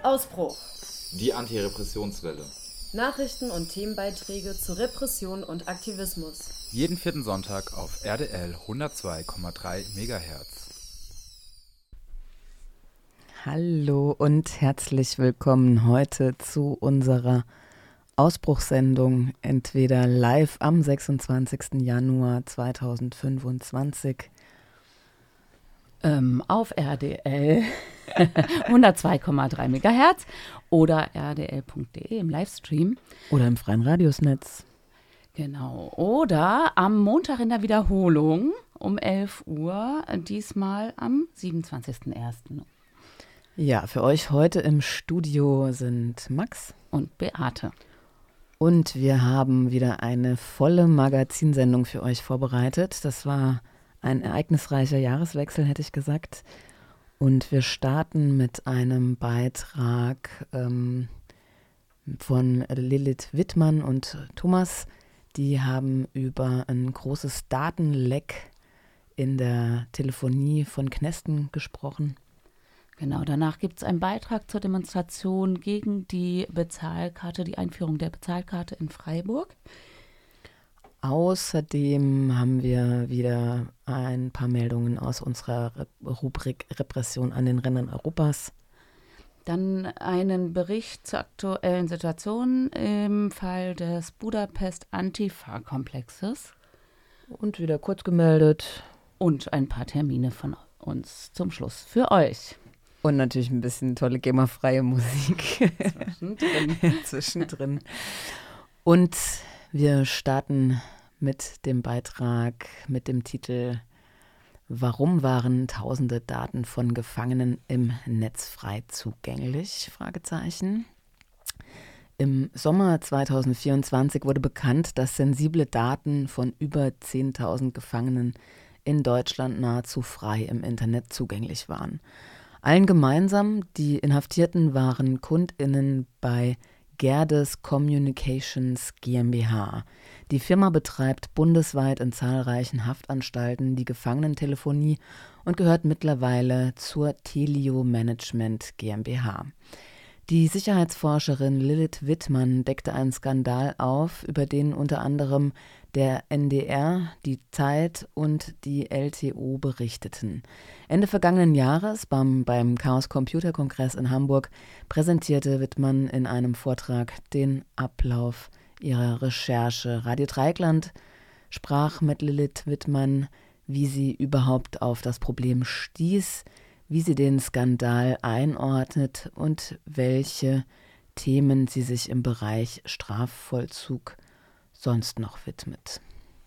Ausbruch. Die Antirepressionswelle. Nachrichten und Themenbeiträge zu Repression und Aktivismus. Jeden vierten Sonntag auf RDL 102,3 MHz. Hallo und herzlich willkommen heute zu unserer Ausbruchssendung, entweder live am 26. Januar 2025 auf RDL 102,3 MHz oder rdl.de im Livestream. Oder im freien Radiosnetz. Genau. Oder am Montag in der Wiederholung um 11 Uhr, diesmal am 27.01. Ja, für euch heute im Studio sind Max und Beate. Und wir haben wieder eine volle Magazinsendung für euch vorbereitet. Das war ein ereignisreicher Jahreswechsel, hätte ich gesagt. Und wir starten mit einem Beitrag von Lilith Wittmann und Thomas. Die haben über ein großes Datenleck in der Telefonie von Knesten gesprochen. Genau, danach gibt es einen Beitrag zur Demonstration gegen die Bezahlkarte, die Einführung der Bezahlkarte in Freiburg. Außerdem haben wir wieder ein paar Meldungen aus unserer Rubrik Repression an den Rändern Europas. Dann einen Bericht zur aktuellen Situation im Fall des Budapest-Antifa-Komplexes. Und wieder kurz gemeldet. Und ein paar Termine von uns zum Schluss für euch. Und natürlich ein bisschen tolle GEMA-freie Musik. Zwischendrin. Zwischendrin. Und wir starten mit dem Beitrag mit dem Titel „Warum waren tausende Daten von Gefangenen im Netz frei zugänglich?" Fragezeichen. Im Sommer 2024 wurde bekannt, dass sensible Daten von über 10.000 Gefangenen in Deutschland nahezu frei im Internet zugänglich waren. Allen gemeinsam, die Inhaftierten waren KundInnen bei Gerdes Communications GmbH. Die Firma betreibt bundesweit in zahlreichen Haftanstalten die Gefangenentelefonie und gehört mittlerweile zur Telio Management GmbH. Die Sicherheitsforscherin Lilith Wittmann deckte einen Skandal auf, über den unter anderem der NDR, die Zeit und die LTO berichteten. Ende vergangenen Jahres beim Chaos Computer Kongress in Hamburg präsentierte Wittmann in einem Vortrag den Ablauf ihrer Recherche. Radio Dreieckland sprach mit Lilith Wittmann, wie sie überhaupt auf das Problem stieß, wie sie den Skandal einordnet und welche Themen sie sich im Bereich Strafvollzug sonst noch widmet.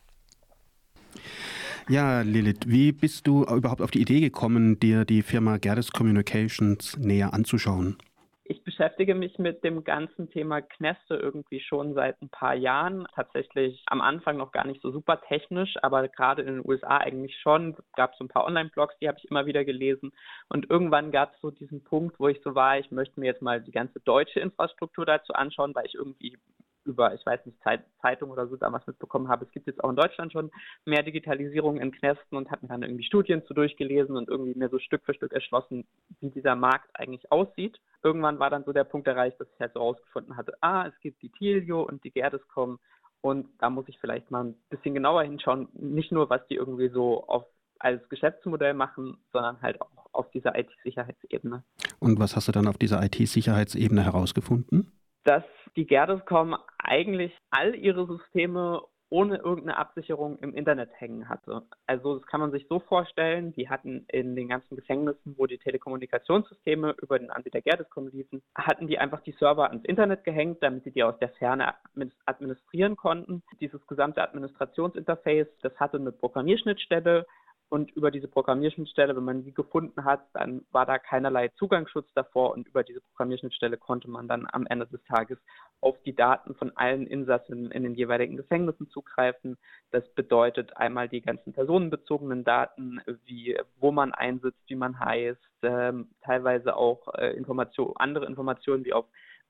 Ja, Lilith, wie bist du überhaupt auf die Idee gekommen, dir die Firma Gerdes Communications näher anzuschauen? Ich beschäftige mich mit dem ganzen Thema Kneste irgendwie schon seit ein paar Jahren. Tatsächlich am Anfang noch gar nicht so super technisch, aber gerade in den USA eigentlich schon. Es gab so ein paar Online-Blogs, die habe ich immer wieder gelesen. Und irgendwann gab es so diesen Punkt, wo ich so war, ich möchte mir jetzt mal die ganze deutsche Infrastruktur dazu anschauen, weil ich irgendwie über, ich weiß nicht, Zeitung oder so damals mitbekommen habe, es gibt jetzt auch in Deutschland schon mehr Digitalisierung in Knästen und habe mir dann irgendwie Studien zu durchgelesen und irgendwie mir so Stück für Stück erschlossen, wie dieser Markt eigentlich aussieht. Irgendwann war dann so der Punkt erreicht, dass ich halt so rausgefunden hatte, es gibt die Telio und die Gerdescom und da muss ich vielleicht mal ein bisschen genauer hinschauen, nicht nur, was die irgendwie so als Geschäftsmodell machen, sondern halt auch auf dieser IT-Sicherheitsebene. Und was hast du dann auf dieser IT-Sicherheitsebene herausgefunden? Dass die Gerdescom eigentlich all ihre Systeme ohne irgendeine Absicherung im Internet hängen hatte. Also das kann man sich so vorstellen, die hatten in den ganzen Gefängnissen, wo die Telekommunikationssysteme über den Anbieter Gerdescom liefen, hatten die einfach die Server ans Internet gehängt, damit sie die aus der Ferne administrieren konnten. Dieses gesamte Administrationsinterface, das hatte eine Programmierschnittstelle. Und über diese Programmierschnittstelle, wenn man die gefunden hat, dann war da keinerlei Zugangsschutz davor und über diese Programmierschnittstelle konnte man dann am Ende des Tages auf die Daten von allen Insassen in den jeweiligen Gefängnissen zugreifen. Das bedeutet einmal die ganzen personenbezogenen Daten, wie wo man einsitzt, wie man heißt, teilweise auch andere Informationen wie auf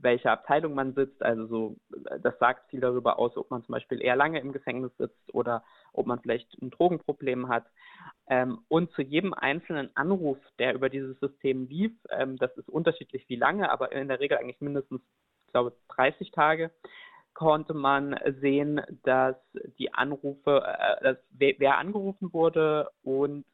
welcher Abteilung man sitzt. Also so, das sagt viel darüber aus, ob man zum Beispiel eher lange im Gefängnis sitzt oder ob man vielleicht ein Drogenproblem hat. Und zu jedem einzelnen Anruf, der über dieses System lief, das ist unterschiedlich wie lange, aber in der Regel eigentlich mindestens, ich glaube, 30 Tage, konnte man sehen, dass die Anrufe, wer angerufen wurde und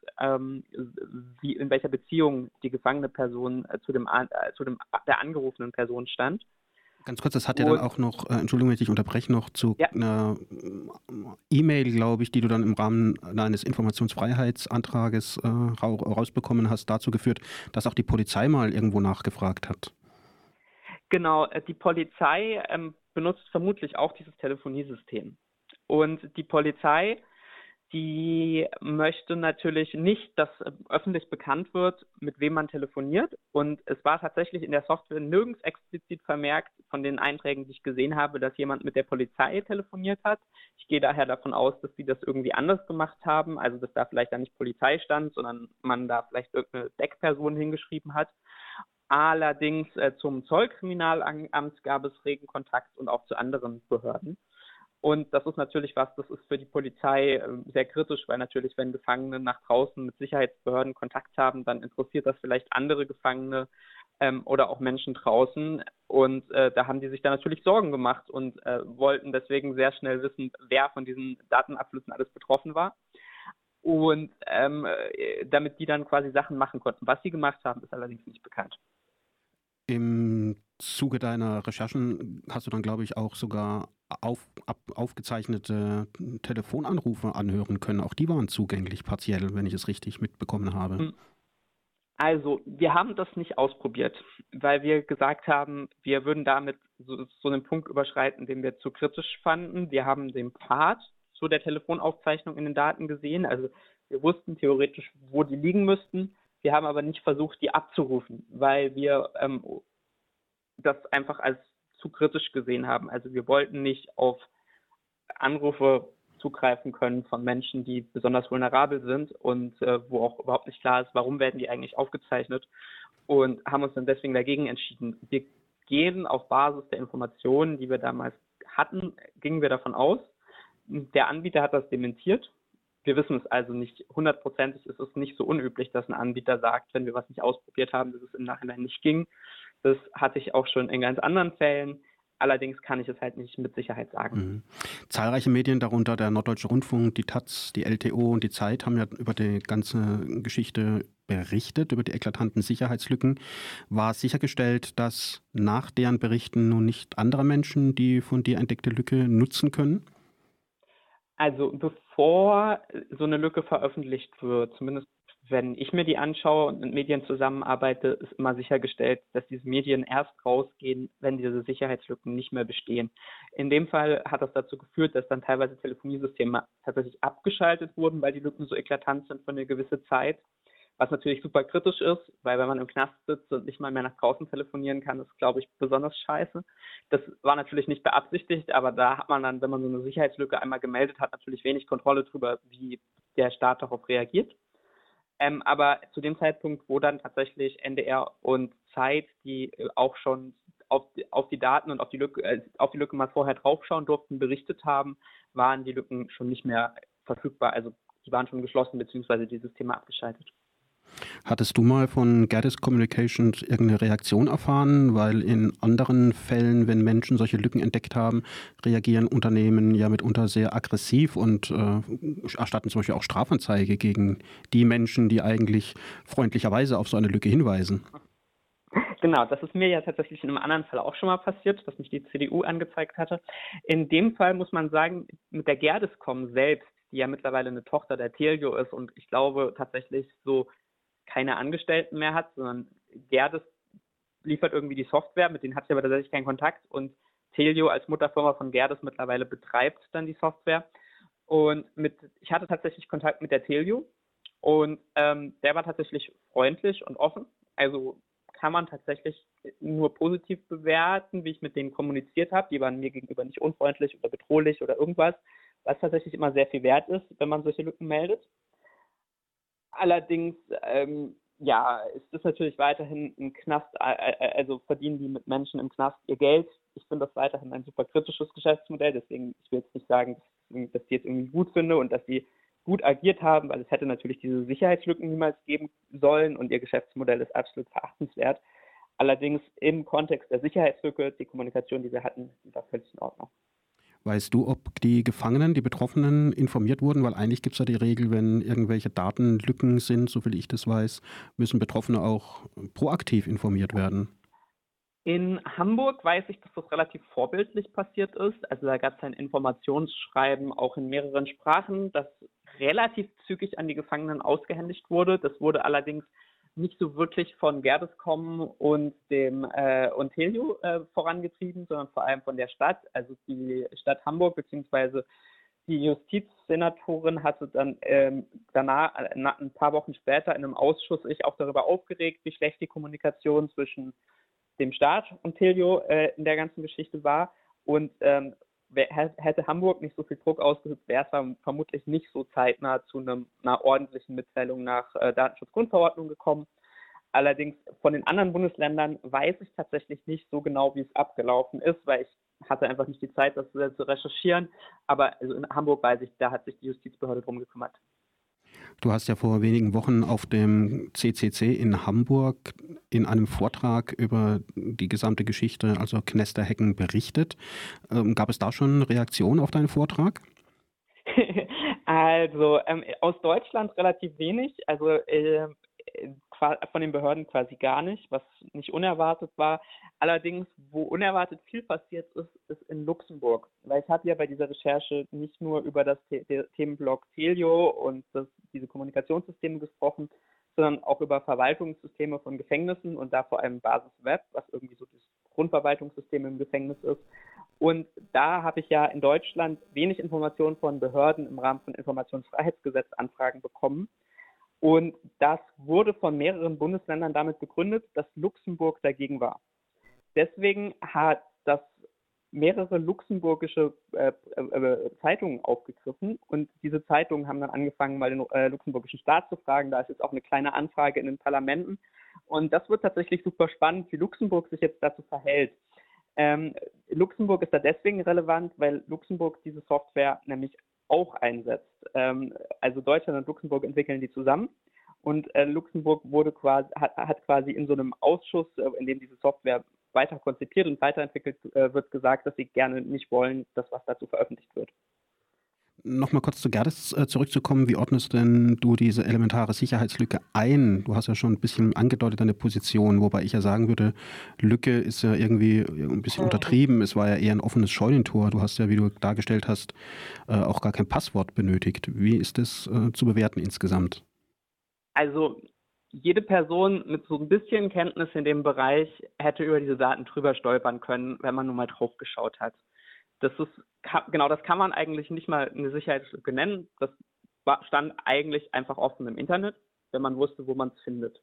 in welcher Beziehung die gefangene Person zu der angerufenen Person stand. Ganz kurz, das hat ja dann auch noch, Entschuldigung, wenn ich dich unterbreche, noch zu einer E-Mail, glaube ich, die du dann im Rahmen deines Informationsfreiheitsantrages rausbekommen hast, dazu geführt, dass auch die Polizei mal irgendwo nachgefragt hat. Genau, die Polizei benutzt vermutlich auch dieses Telefoniesystem. Und die Polizei, die möchte natürlich nicht, dass öffentlich bekannt wird, mit wem man telefoniert. Und es war tatsächlich in der Software nirgends explizit vermerkt von den Einträgen, die ich gesehen habe, dass jemand mit der Polizei telefoniert hat. Ich gehe daher davon aus, dass sie das irgendwie anders gemacht haben. Also dass da vielleicht da nicht Polizei stand, sondern man da vielleicht irgendeine Deckperson hingeschrieben hat. Allerdings zum Zollkriminalamt gab es regen Kontakt und auch zu anderen Behörden. Und das ist natürlich das ist für die Polizei sehr kritisch, weil natürlich, wenn Gefangene nach draußen mit Sicherheitsbehörden Kontakt haben, dann interessiert das vielleicht andere Gefangene oder auch Menschen draußen. Und da haben die sich dann natürlich Sorgen gemacht und wollten deswegen sehr schnell wissen, wer von diesen Datenabflüssen alles betroffen war. Und damit die dann quasi Sachen machen konnten. Was sie gemacht haben, ist allerdings nicht bekannt. Im Zuge deiner Recherchen hast du dann, glaube ich, auch sogar aufgezeichnete Telefonanrufe anhören können. Auch die waren zugänglich partiell, wenn ich es richtig mitbekommen habe. Also, wir haben das nicht ausprobiert, weil wir gesagt haben, wir würden damit so einen Punkt überschreiten, den wir zu kritisch fanden. Wir haben den Pfad zu der Telefonaufzeichnung in den Daten gesehen. Also, wir wussten theoretisch, wo die liegen müssten. Wir haben aber nicht versucht, die abzurufen, weil wir das einfach als zu kritisch gesehen haben. Also wir wollten nicht auf Anrufe zugreifen können von Menschen, die besonders vulnerabel sind und wo auch überhaupt nicht klar ist, warum werden die eigentlich aufgezeichnet, und haben uns dann deswegen dagegen entschieden. Wir gehen auf Basis der Informationen, die wir damals hatten, gingen wir davon aus. Der Anbieter hat das dementiert. Wir wissen es also nicht hundertprozentig. Es ist nicht so unüblich, dass ein Anbieter sagt, wenn wir was nicht ausprobiert haben, dass es im Nachhinein nicht ging. Das hatte ich auch schon in ganz anderen Fällen. Allerdings kann ich es halt nicht mit Sicherheit sagen. Zahlreiche Medien, darunter der Norddeutsche Rundfunk, die taz, die LTO und die Zeit, haben ja über die ganze Geschichte berichtet, über die eklatanten Sicherheitslücken. War sichergestellt, dass nach deren Berichten nun nicht andere Menschen die von dir entdeckte Lücke nutzen können? Also bevor so eine Lücke veröffentlicht wird, zumindest wenn ich mir die anschaue und mit Medien zusammenarbeite, ist immer sichergestellt, dass diese Medien erst rausgehen, wenn diese Sicherheitslücken nicht mehr bestehen. In dem Fall hat das dazu geführt, dass dann teilweise Telefoniesysteme tatsächlich abgeschaltet wurden, weil die Lücken so eklatant sind für eine gewisse Zeit. Was natürlich super kritisch ist, weil wenn man im Knast sitzt und nicht mal mehr nach draußen telefonieren kann, ist, glaube ich, besonders scheiße. Das war natürlich nicht beabsichtigt, aber da hat man dann, wenn man so eine Sicherheitslücke einmal gemeldet hat, natürlich wenig Kontrolle darüber, wie der Staat darauf reagiert. Aber zu dem Zeitpunkt, wo dann tatsächlich NDR und Zeit, die auch schon auf die Daten und auf die Lücke mal vorher draufschauen durften, berichtet haben, waren die Lücken schon nicht mehr verfügbar. Also die waren schon geschlossen bzw. die Systeme abgeschaltet. Hattest du mal von Gerdes Communications irgendeine Reaktion erfahren? Weil in anderen Fällen, wenn Menschen solche Lücken entdeckt haben, reagieren Unternehmen ja mitunter sehr aggressiv und erstatten zum Beispiel auch Strafanzeige gegen die Menschen, die eigentlich freundlicherweise auf so eine Lücke hinweisen. Genau, das ist mir ja tatsächlich in einem anderen Fall auch schon mal passiert, dass mich die CDU angezeigt hatte. In dem Fall muss man sagen, mit der Gerdescom selbst, die ja mittlerweile eine Tochter der Telio ist und ich glaube tatsächlich so keine Angestellten mehr hat, sondern Gerdes liefert irgendwie die Software, mit denen hat sie aber tatsächlich keinen Kontakt, und Telio als Mutterfirma von Gerdes mittlerweile betreibt dann die Software. Und ich hatte tatsächlich Kontakt mit der Telio und der war tatsächlich freundlich und offen. Also kann man tatsächlich nur positiv bewerten, wie ich mit denen kommuniziert habe. Die waren mir gegenüber nicht unfreundlich oder bedrohlich oder irgendwas, was tatsächlich immer sehr viel wert ist, wenn man solche Lücken meldet. Allerdings ja, es ist natürlich weiterhin ein Knast, also verdienen die mit Menschen im Knast ihr Geld. Ich finde das weiterhin ein super kritisches Geschäftsmodell, deswegen, ich will jetzt nicht sagen, dass die jetzt irgendwie gut finde und dass sie gut agiert haben, weil es hätte natürlich diese Sicherheitslücken niemals geben sollen und ihr Geschäftsmodell ist absolut verachtenswert. Allerdings im Kontext der Sicherheitslücke, die Kommunikation, die wir hatten, war völlig in Ordnung. Weißt du, ob die Gefangenen, die Betroffenen informiert wurden? Weil eigentlich gibt es ja die Regel, wenn irgendwelche Datenlücken sind, soviel ich das weiß, müssen Betroffene auch proaktiv informiert werden. In Hamburg weiß ich, dass das relativ vorbildlich passiert ist. Also da gab es ein Informationsschreiben auch in mehreren Sprachen, das relativ zügig an die Gefangenen ausgehändigt wurde. Das wurde allerdings nicht so wirklich von Gerdes.com und dem Ontelio vorangetrieben, sondern vor allem von der Stadt. Also die Stadt Hamburg bzw. die Justizsenatorin hatte dann danach, ein paar Wochen später in einem Ausschuss sich auch darüber aufgeregt, wie schlecht die Kommunikation zwischen dem Staat und Ontelio in der ganzen Geschichte war. Und hätte Hamburg nicht so viel Druck ausgeübt, wäre es vermutlich nicht so zeitnah zu einer ordentlichen Mitteilung nach Datenschutzgrundverordnung gekommen. Allerdings von den anderen Bundesländern weiß ich tatsächlich nicht so genau, wie es abgelaufen ist, weil ich hatte einfach nicht die Zeit, das zu recherchieren. Aber also in Hamburg weiß ich, da hat sich die Justizbehörde drum gekümmert. Du hast ja vor wenigen Wochen auf dem CCC in Hamburg in einem Vortrag über die gesamte Geschichte, also Knester-Hacken, berichtet. Gab es da schon Reaktionen auf deinen Vortrag? Also aus Deutschland relativ wenig, also von den Behörden quasi gar nicht, was nicht unerwartet war. Allerdings, wo unerwartet viel passiert ist, ist in Luxemburg. Weil ich habe ja bei dieser Recherche nicht nur über das Themenblock Telio und diese Kommunikationssysteme gesprochen, sondern auch über Verwaltungssysteme von Gefängnissen und da vor allem Basis Web, was irgendwie so das Grundverwaltungssystem im Gefängnis ist. Und da habe ich ja in Deutschland wenig Informationen von Behörden im Rahmen von Informationsfreiheitsgesetzanfragen bekommen. Und das wurde von mehreren Bundesländern damit begründet, dass Luxemburg dagegen war. Deswegen hat das mehrere luxemburgische Zeitungen aufgegriffen und diese Zeitungen haben dann angefangen, mal den luxemburgischen Staat zu fragen. Da ist jetzt auch eine kleine Anfrage in den Parlamenten und das wird tatsächlich super spannend, wie Luxemburg sich jetzt dazu verhält. Luxemburg ist da deswegen relevant, weil Luxemburg diese Software nämlich auch einsetzt. Also Deutschland und Luxemburg entwickeln die zusammen und Luxemburg hat quasi in so einem Ausschuss, in dem diese Software weiter konzipiert und weiterentwickelt wird, gesagt, dass sie gerne nicht wollen, dass was dazu veröffentlicht wird. Nochmal kurz zu Gerdes zurückzukommen. Wie ordnest denn du diese elementare Sicherheitslücke ein? Du hast ja schon ein bisschen angedeutet deine Position, wobei ich ja sagen würde, Lücke ist ja irgendwie ein bisschen untertrieben. Es war ja eher ein offenes Scheunentor. Du hast ja, wie du dargestellt hast, auch gar kein Passwort benötigt. Wie ist das zu bewerten insgesamt? Also jede Person mit so ein bisschen Kenntnis in dem Bereich hätte über diese Daten drüber stolpern können, wenn man nur mal drauf geschaut hat. Das kann man eigentlich nicht mal eine Sicherheitslücke nennen. Das stand eigentlich einfach offen im Internet, wenn man wusste, wo man es findet.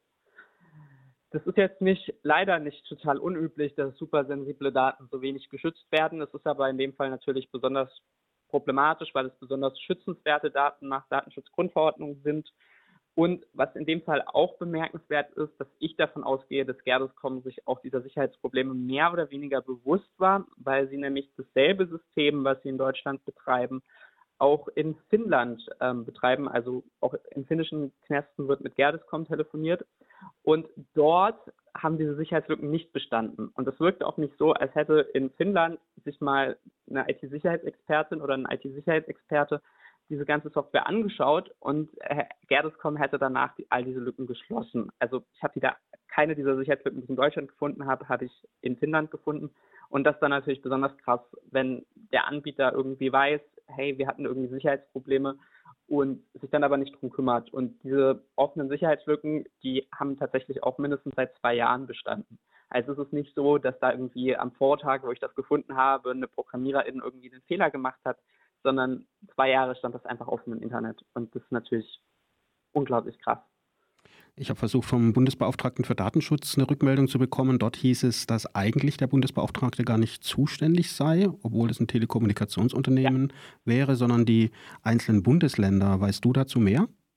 Das ist jetzt leider nicht total unüblich, dass supersensible Daten so wenig geschützt werden. Es ist aber in dem Fall natürlich besonders problematisch, weil es besonders schützenswerte Daten nach Datenschutzgrundverordnung sind. Und was in dem Fall auch bemerkenswert ist, dass ich davon ausgehe, dass Gerdes.com sich auch dieser Sicherheitsprobleme mehr oder weniger bewusst war, weil sie nämlich dasselbe System, was sie in Deutschland betreiben, auch in Finnland betreiben. Also auch in finnischen Knästen wird mit Gerdes.com telefoniert. Und dort haben diese Sicherheitslücken nicht bestanden. Und es wirkt auch nicht so, als hätte in Finnland sich mal eine IT-Sicherheitsexpertin oder ein IT-Sicherheitsexperte diese ganze Software angeschaut und Gerdes.com hätte danach all diese Lücken geschlossen. Also ich habe keine dieser Sicherheitslücken, die ich in Deutschland gefunden habe ich in Finnland gefunden. Und das ist dann natürlich besonders krass, wenn der Anbieter irgendwie weiß, hey, wir hatten irgendwie Sicherheitsprobleme und sich dann aber nicht drum kümmert. Und diese offenen Sicherheitslücken, die haben tatsächlich auch mindestens seit 2 Jahren bestanden. Also es ist nicht so, dass da irgendwie am Vortag, wo ich das gefunden habe, eine Programmiererin irgendwie einen Fehler gemacht hat, sondern 2 Jahre stand das einfach offen im Internet. Und das ist natürlich unglaublich krass. Ich habe versucht, vom Bundesbeauftragten für Datenschutz eine Rückmeldung zu bekommen. Dort hieß es, dass eigentlich der Bundesbeauftragte gar nicht zuständig sei, obwohl es ein Telekommunikationsunternehmen wäre, sondern die einzelnen Bundesländer. Weißt du dazu mehr?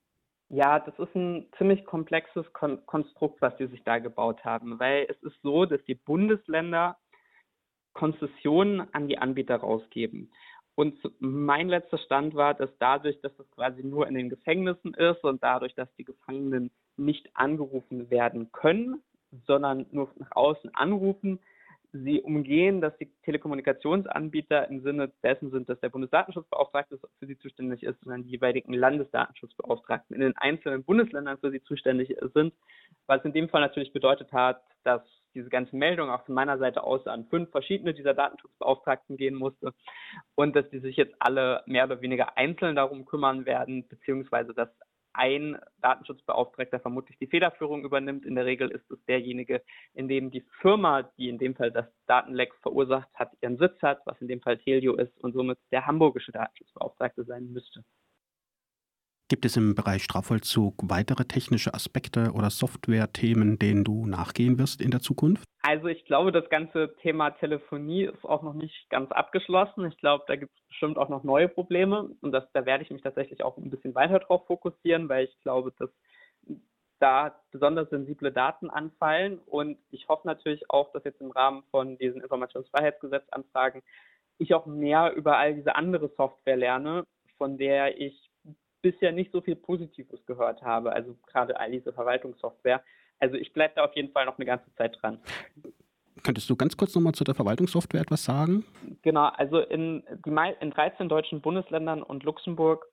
Ja, das ist ein ziemlich komplexes Konstrukt, was die sich da gebaut haben, weil es ist so, dass die Bundesländer Konzessionen an die Anbieter rausgeben. Und mein letzter Stand war, dass dadurch, dass das quasi nur in den Gefängnissen ist und dadurch, dass die Gefangenen nicht angerufen werden können, sondern nur nach außen anrufen, sie umgehen, dass die Telekommunikationsanbieter im Sinne dessen sind, dass der Bundesdatenschutzbeauftragte für sie zuständig ist, sondern die jeweiligen Landesdatenschutzbeauftragten in den einzelnen Bundesländern für sie zuständig sind, was in dem Fall natürlich bedeutet hat, dass diese ganze Meldung auch von meiner Seite aus an 5 verschiedene dieser Datenschutzbeauftragten gehen musste und dass die sich jetzt alle mehr oder weniger einzeln darum kümmern werden, beziehungsweise dass ein Datenschutzbeauftragter vermutlich die Federführung übernimmt. In der Regel ist es derjenige, in dem die Firma, die in dem Fall das Datenleck verursacht hat, ihren Sitz hat, was in dem Fall Telio ist und somit der hamburgische Datenschutzbeauftragte sein müsste. Gibt es im Bereich Strafvollzug weitere technische Aspekte oder Software-Themen, denen du nachgehen wirst in der Zukunft? Also ich glaube, das ganze Thema Telefonie ist auch noch nicht ganz abgeschlossen. Ich glaube, da gibt es bestimmt auch noch neue Probleme und da werde ich mich tatsächlich auch ein bisschen weiter drauf fokussieren, weil ich glaube, dass da besonders sensible Daten anfallen und ich hoffe natürlich auch, dass jetzt im Rahmen von diesen Informationsfreiheitsgesetzanfragen ich auch mehr über all diese andere Software lerne, von der ich bisher nicht so viel Positives gehört habe, also gerade all diese Verwaltungssoftware. Also ich bleibe da auf jeden Fall noch eine ganze Zeit dran. Könntest du ganz kurz nochmal zu der Verwaltungssoftware etwas sagen? Genau, also in 13 deutschen Bundesländern und Luxemburg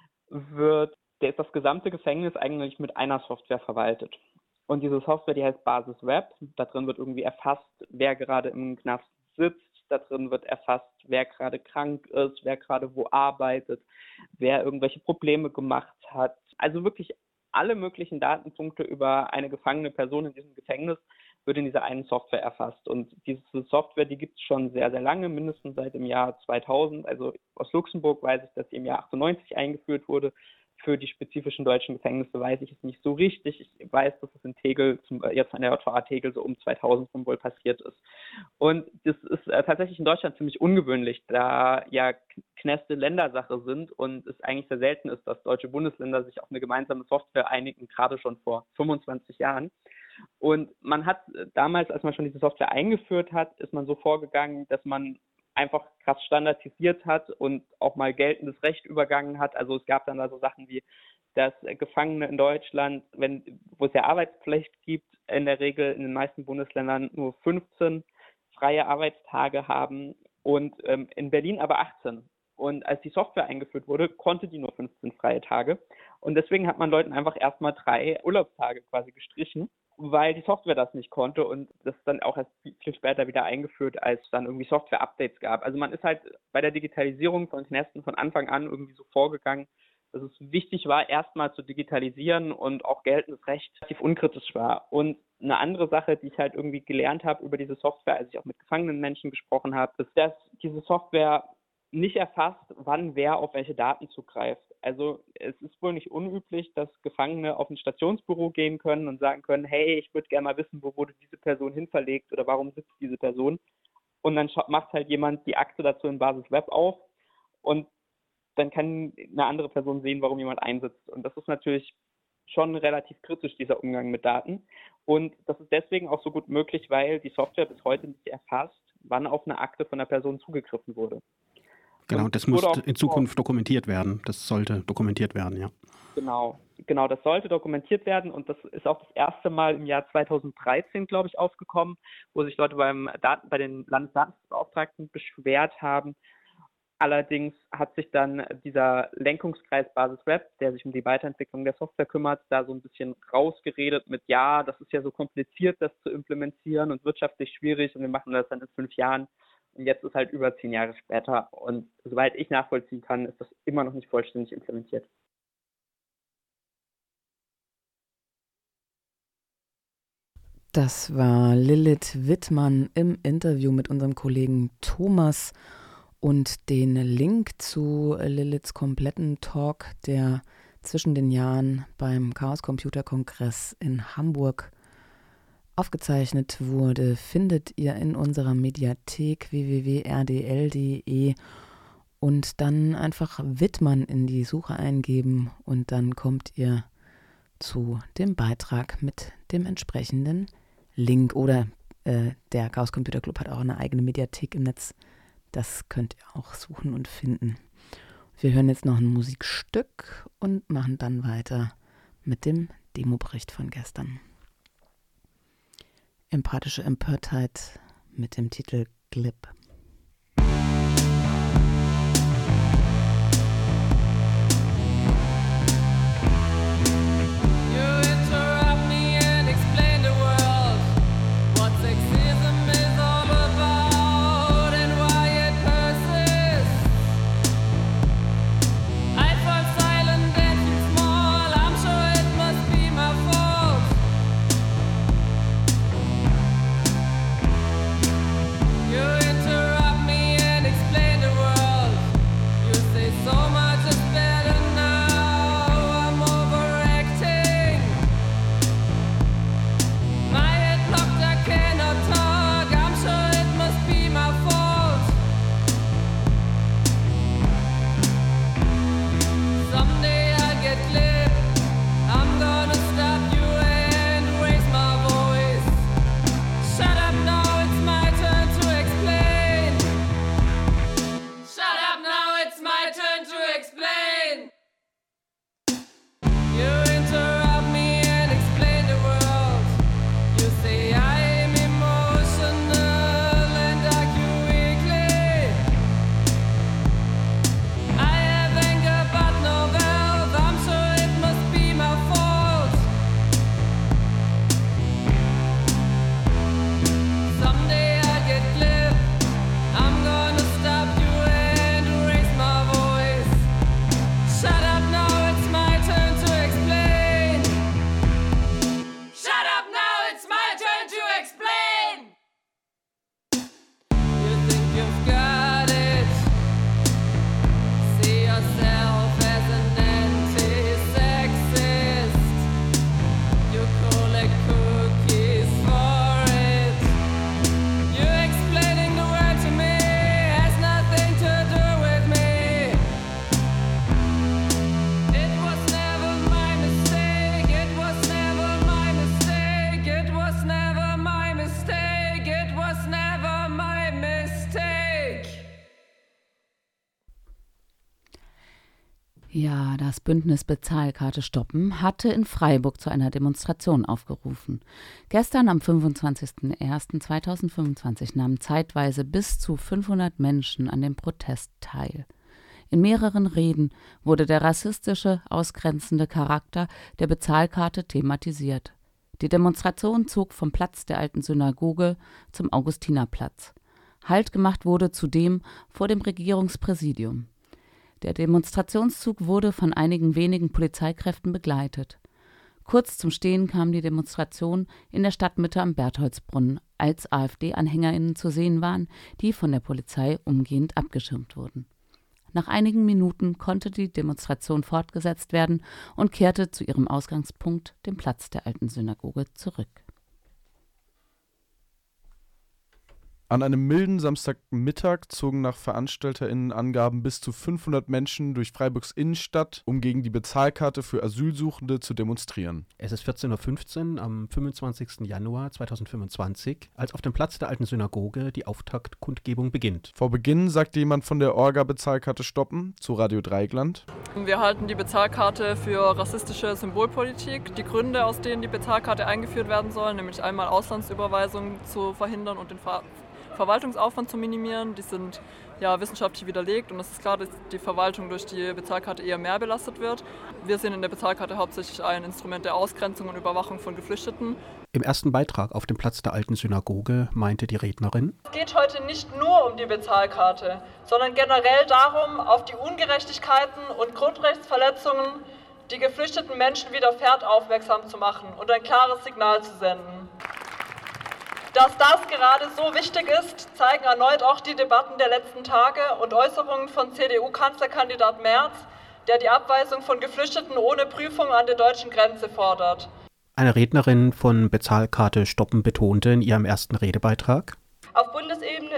ist das gesamte Gefängnis eigentlich mit einer Software verwaltet. Und diese Software, die heißt Basis Web. Da drin wird irgendwie erfasst, wer gerade im Knast sitzt. Da drin wird erfasst, wer gerade krank ist, wer gerade wo arbeitet, wer irgendwelche Probleme gemacht hat. Also wirklich alle möglichen Datenpunkte über eine gefangene Person in diesem Gefängnis wird in dieser einen Software erfasst. Und diese Software, die gibt es schon sehr, sehr lange, mindestens seit dem Jahr 2000. Also aus Luxemburg weiß ich, dass sie im Jahr 98 eingeführt wurde. Für die spezifischen deutschen Gefängnisse weiß ich es nicht so richtig. Ich weiß, dass es in Tegel, jetzt an der JVA Tegel so um 2000 rum wohl passiert ist. Und das ist tatsächlich in Deutschland ziemlich ungewöhnlich, da ja Kneste Ländersache sind und es eigentlich sehr selten ist, dass deutsche Bundesländer sich auf eine gemeinsame Software einigen, gerade schon vor 25 Jahren. Und man hat damals, als man schon diese Software eingeführt hat, ist man so vorgegangen, dass man einfach krass standardisiert hat und auch mal geltendes Recht übergangen hat. Also es gab dann da so Sachen wie, dass Gefangene in Deutschland, wo es ja Arbeitspflicht gibt, in der Regel in den meisten Bundesländern nur 15 freie Arbeitstage haben und in Berlin aber 18. Und als die Software eingeführt wurde, konnte die nur 15 freie Tage. Und deswegen hat man Leuten einfach erstmal 3 Urlaubstage quasi gestrichen, weil die Software das nicht konnte und das dann auch erst viel später wieder eingeführt, als es dann irgendwie Software-Updates gab. Also man ist halt bei der Digitalisierung von Knästen von Anfang an irgendwie so vorgegangen, dass es wichtig war, erstmal zu digitalisieren und auch geltendes Recht relativ unkritisch war. Und eine andere Sache, die ich halt irgendwie gelernt habe über diese Software, als ich auch mit gefangenen Menschen gesprochen habe, ist, dass diese Software nicht erfasst, wann wer auf welche Daten zugreift. Also es ist wohl nicht unüblich, dass Gefangene auf ein Stationsbüro gehen können und sagen können, hey, ich würde gerne mal wissen, wo wurde diese Person hinverlegt oder warum sitzt diese Person. Und dann macht halt jemand die Akte dazu in Basis Web auf und dann kann eine andere Person sehen, warum jemand einsitzt. Und das ist natürlich schon relativ kritisch, dieser Umgang mit Daten. Und das ist deswegen auch so gut möglich, weil die Software bis heute nicht erfasst, wann auf eine Akte von einer Person zugegriffen wurde. Genau, das muss in Zukunft dokumentiert werden. Das sollte dokumentiert werden, ja. Genau, das sollte dokumentiert werden und das ist auch das erste Mal im Jahr 2013, glaube ich, aufgekommen, wo sich Leute bei den Landesdatenschutzbeauftragten beschwert haben. Allerdings hat sich dann dieser Lenkungskreis Basis Web, der sich um die Weiterentwicklung der Software kümmert, da so ein bisschen rausgeredet mit, ja, das ist ja so kompliziert, das zu implementieren und wirtschaftlich schwierig und wir machen das dann in 5 Jahren. Und jetzt ist halt über 10 Jahre später und soweit ich nachvollziehen kann, ist das immer noch nicht vollständig implementiert. Das war Lilith Wittmann im Interview mit unserem Kollegen Thomas. Und den Link zu Liliths kompletten Talk, der zwischen den Jahren beim Chaos Computer Kongress in Hamburg aufgezeichnet wurde, findet ihr in unserer Mediathek www.rdl.de und dann einfach Wittmann in die Suche eingeben und dann kommt ihr zu dem Beitrag mit dem entsprechenden Link. Oder der Chaos Computer Club hat auch eine eigene Mediathek im Netz. Das könnt ihr auch suchen und finden. Wir hören jetzt noch ein Musikstück und machen dann weiter mit dem Demobericht von gestern. Empathische Empörtheit mit dem Titel Glib. Ja, das Bündnis Bezahlkarte stoppen hatte in Freiburg zu einer Demonstration aufgerufen. Gestern am 25.01.2025 nahmen zeitweise bis zu 500 Menschen an dem Protest teil. In mehreren Reden wurde der rassistische, ausgrenzende Charakter der Bezahlkarte thematisiert. Die Demonstration zog vom Platz der alten Synagoge zum Augustinerplatz. Halt gemacht wurde zudem vor dem Regierungspräsidium. Der Demonstrationszug wurde von einigen wenigen Polizeikräften begleitet. Kurz zum Stehen kam die Demonstration in der Stadtmitte am Bertholdsbrunnen, als AfD-AnhängerInnen zu sehen waren, die von der Polizei umgehend abgeschirmt wurden. Nach einigen Minuten konnte die Demonstration fortgesetzt werden und kehrte zu ihrem Ausgangspunkt, dem Platz der alten Synagoge, zurück. An einem milden Samstagmittag zogen nach VeranstalterInnen-Angaben bis zu 500 Menschen durch Freiburgs Innenstadt, um gegen die Bezahlkarte für Asylsuchende zu demonstrieren. Es ist 14.15 Uhr am 25. Januar 2025, als auf dem Platz der alten Synagoge die Auftaktkundgebung beginnt. Vor Beginn sagte jemand von der Orga Bezahlkarte stoppen zu Radio Dreieckland. Wir halten die Bezahlkarte für rassistische Symbolpolitik. Die Gründe, aus denen die Bezahlkarte eingeführt werden soll, nämlich einmal Auslandsüberweisungen zu verhindern und den Verwaltungsaufwand zu minimieren, die sind ja wissenschaftlich widerlegt und es ist klar, dass die Verwaltung durch die Bezahlkarte eher mehr belastet wird. Wir sehen in der Bezahlkarte hauptsächlich ein Instrument der Ausgrenzung und Überwachung von Geflüchteten. Im ersten Beitrag auf dem Platz der alten Synagoge meinte die Rednerin: Es geht heute nicht nur um die Bezahlkarte, sondern generell darum, auf die Ungerechtigkeiten und Grundrechtsverletzungen, die geflüchteten Menschen widerfährt, aufmerksam zu machen und ein klares Signal zu senden. Dass das gerade so wichtig ist, zeigen erneut auch die Debatten der letzten Tage und Äußerungen von CDU-Kanzlerkandidat Merz, der die Abweisung von Geflüchteten ohne Prüfung an der deutschen Grenze fordert. Eine Rednerin von Bezahlkarte stoppen betonte in ihrem ersten Redebeitrag: Auf Bundesebene ist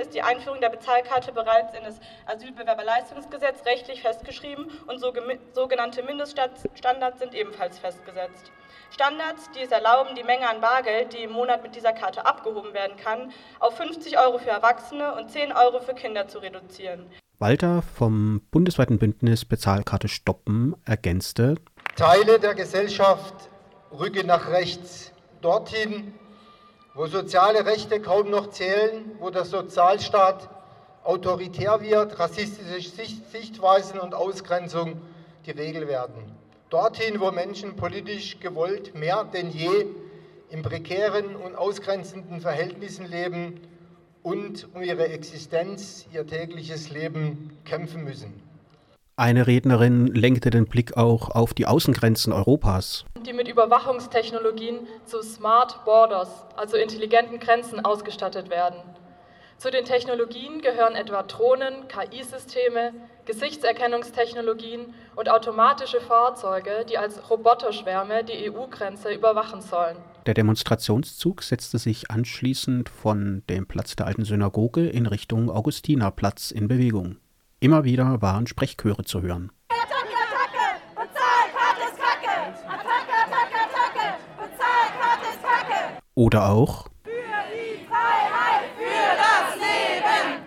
ist die Einführung der Bezahlkarte bereits in das Asylbewerberleistungsgesetz rechtlich festgeschrieben und sogenannte Mindeststandards sind ebenfalls festgesetzt. Standards, die es erlauben, die Menge an Bargeld, die im Monat mit dieser Karte abgehoben werden kann, auf 50 € für Erwachsene und 10 € für Kinder zu reduzieren. Walter vom bundesweiten Bündnis Bezahlkarte stoppen ergänzte: Teile der Gesellschaft rücken nach rechts, dorthin, wo soziale Rechte kaum noch zählen, wo der Sozialstaat autoritär wird, rassistische Sichtweisen und Ausgrenzung die Regel werden. Dorthin, wo Menschen politisch gewollt mehr denn je in prekären und ausgrenzenden Verhältnissen leben und um ihre Existenz, ihr tägliches Leben kämpfen müssen. Eine Rednerin lenkte den Blick auch auf die Außengrenzen Europas. Die mit Überwachungstechnologien zu Smart Borders, also intelligenten Grenzen, ausgestattet werden. Zu den Technologien gehören etwa Drohnen, KI-Systeme, Gesichtserkennungstechnologien und automatische Fahrzeuge, die als Roboterschwärme die EU-Grenze überwachen sollen. Der Demonstrationszug setzte sich anschließend von dem Platz der Alten Synagoge in Richtung Augustinerplatz in Bewegung. Immer wieder waren Sprechchöre zu hören. Attacke, Attacke! Bezahlkarte ist Kacke! Attacke, Attacke, Attacke! Bezahlkarte ist Kacke! Oder auch: Für die Freiheit, für das Leben!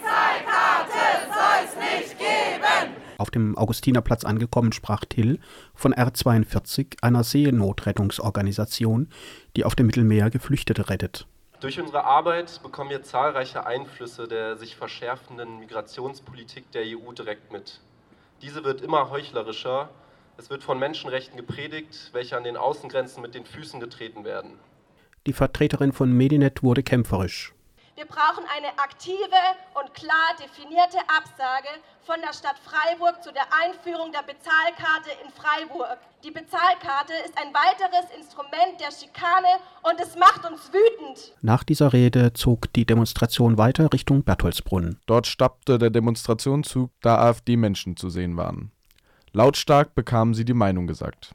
Bezahlkarte soll's nicht geben! Auf dem Augustinerplatz angekommen sprach Till von R42, einer Seenotrettungsorganisation, die auf dem Mittelmeer Geflüchtete rettet. Durch unsere Arbeit bekommen wir zahlreiche Einflüsse der sich verschärfenden Migrationspolitik der EU direkt mit. Diese wird immer heuchlerischer. Es wird von Menschenrechten gepredigt, welche an den Außengrenzen mit den Füßen getreten werden. Die Vertreterin von Medinet wurde kämpferisch. Wir brauchen eine aktive und klar definierte Absage von der Stadt Freiburg zu der Einführung der Bezahlkarte in Freiburg. Die Bezahlkarte ist ein weiteres Instrument der Schikane und es macht uns wütend. Nach dieser Rede zog die Demonstration weiter Richtung Bertholdsbrunn. Dort stoppte der Demonstrationszug, da AfD-Menschen zu sehen waren. Lautstark bekamen sie die Meinung gesagt.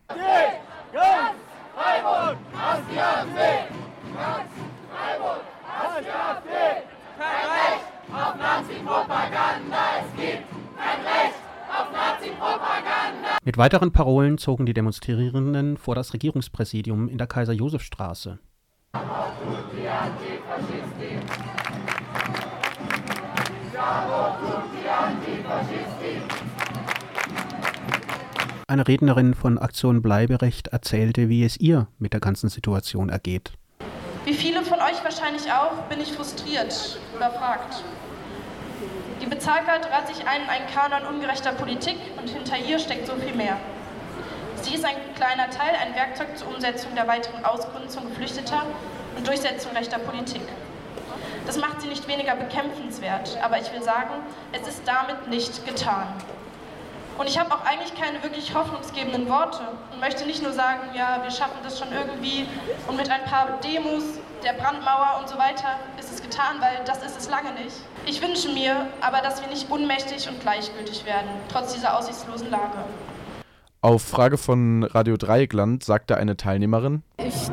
Ganz Freiburg, aus die AfD! Ganz Freiburg, aus die AfD! Kein Recht auf Nazi-Propaganda, es gibt kein Recht auf Nazi-Propaganda! Mit weiteren Parolen zogen die Demonstrierenden vor das Regierungspräsidium in der Kaiser-Josef-Straße. Eine Rednerin von Aktion Bleiberecht erzählte, wie es ihr mit der ganzen Situation ergeht. Wie viele von euch wahrscheinlich auch, bin ich frustriert, überfragt. Die Bezahlkarte reiht sich ein in einen Kanon ungerechter Politik und hinter ihr steckt so viel mehr. Sie ist ein kleiner Teil, ein Werkzeug zur Umsetzung der weiteren Ausgrenzung Geflüchteter und Durchsetzung rechter Politik. Das macht sie nicht weniger bekämpfenswert, aber ich will sagen, es ist damit nicht getan. Und ich habe auch eigentlich keine wirklich hoffnungsgebenden Worte und möchte nicht nur sagen, ja, wir schaffen das schon irgendwie und mit ein paar Demos, der Brandmauer und so weiter ist es getan, weil das ist es lange nicht. Ich wünsche mir aber, dass wir nicht ohnmächtig und gleichgültig werden, trotz dieser aussichtslosen Lage. Auf Frage von Radio Dreieckland sagte eine Teilnehmerin: Ich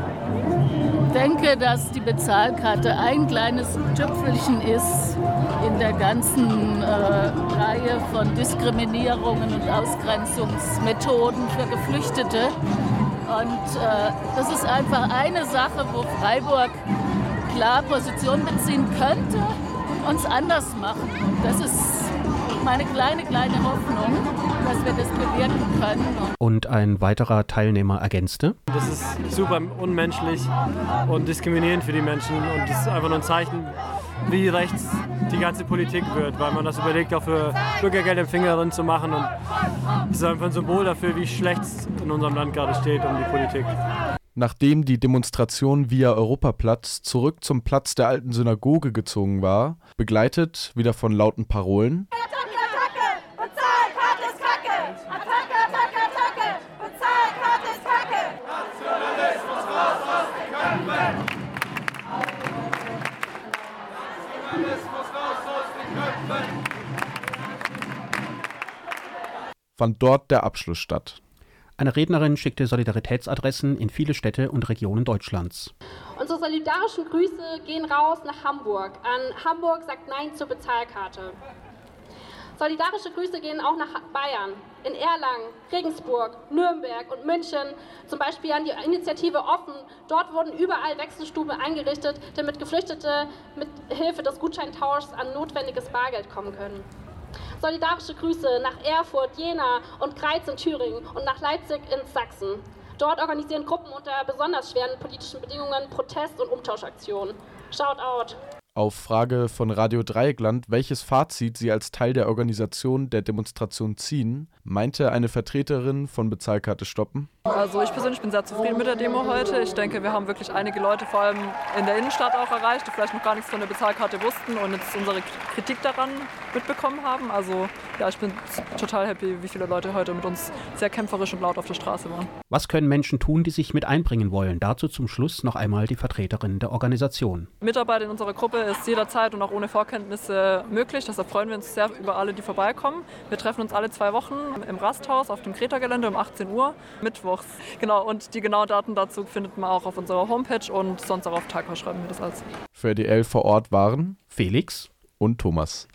denke, dass die Bezahlkarte ein kleines Tüpfelchen ist in der ganzen Reihe von Diskriminierungen und Ausgrenzungsmethoden für Geflüchtete. Und das ist einfach eine Sache, wo Freiburg klar Position beziehen könnte, uns anders machen. Und das ist meine kleine Hoffnung, dass wir das bewirken können. Und ein weiterer Teilnehmer ergänzte: Das ist super unmenschlich und diskriminierend für die Menschen und das ist einfach nur ein Zeichen, wie rechts die ganze Politik wird, weil man das überlegt, auch für Bürgergeldempfängerinnen zu machen und es ist einfach ein Symbol dafür, wie schlecht es in unserem Land gerade steht um die Politik. Nachdem die Demonstration via Europaplatz zurück zum Platz der Alten Synagoge gezogen war, begleitet wieder von lauten Parolen: Attacke, Attacke! Bezahlkarte ist Kacke! Attacke, Attacke, Attacke! Bezahlkarte ist Kacke! Nationalismus raus aus den Köpfen! Nationalismus raus aus den Köpfen! Fand dort der Abschluss statt. Eine Rednerin schickte Solidaritätsadressen in viele Städte und Regionen Deutschlands. Unsere solidarischen Grüße gehen raus nach Hamburg. An Hamburg sagt Nein zur Bezahlkarte. Solidarische Grüße gehen auch nach Bayern, in Erlangen, Regensburg, Nürnberg und München, zum Beispiel an die Initiative Offen. Dort wurden überall Wechselstuben eingerichtet, damit Geflüchtete mit Hilfe des Gutscheintauschs an notwendiges Bargeld kommen können. Solidarische Grüße nach Erfurt, Jena und Greiz in Thüringen und nach Leipzig in Sachsen. Dort organisieren Gruppen unter besonders schweren politischen Bedingungen Protest- und Umtauschaktionen. Shout out! Auf Frage von Radio Dreieckland, welches Fazit sie als Teil der Organisation der Demonstration ziehen, meinte eine Vertreterin von Bezahlkarte stoppen. Also ich persönlich bin sehr zufrieden mit der Demo heute. Ich denke, wir haben wirklich einige Leute, vor allem in der Innenstadt auch erreicht, die vielleicht noch gar nichts von der Bezahlkarte wussten und jetzt unsere Kritik daran mitbekommen haben. Also ja, ich bin total happy, wie viele Leute heute mit uns sehr kämpferisch und laut auf der Straße waren. Was können Menschen tun, die sich mit einbringen wollen? Dazu zum Schluss noch einmal die Vertreterin der Organisation. Mitarbeit in unserer Gruppe ist jederzeit und auch ohne Vorkenntnisse möglich. Deshalb freuen wir uns sehr über alle, die vorbeikommen. Wir treffen uns alle 2 Wochen im Rasthaus auf dem Kreta-Gelände um 18 Uhr, mittwochs. Genau, und die genauen Daten dazu findet man auch auf unserer Homepage und sonst auch auf Taghaus schreiben wir das alles. Für RDL vor Ort waren Felix und Thomas.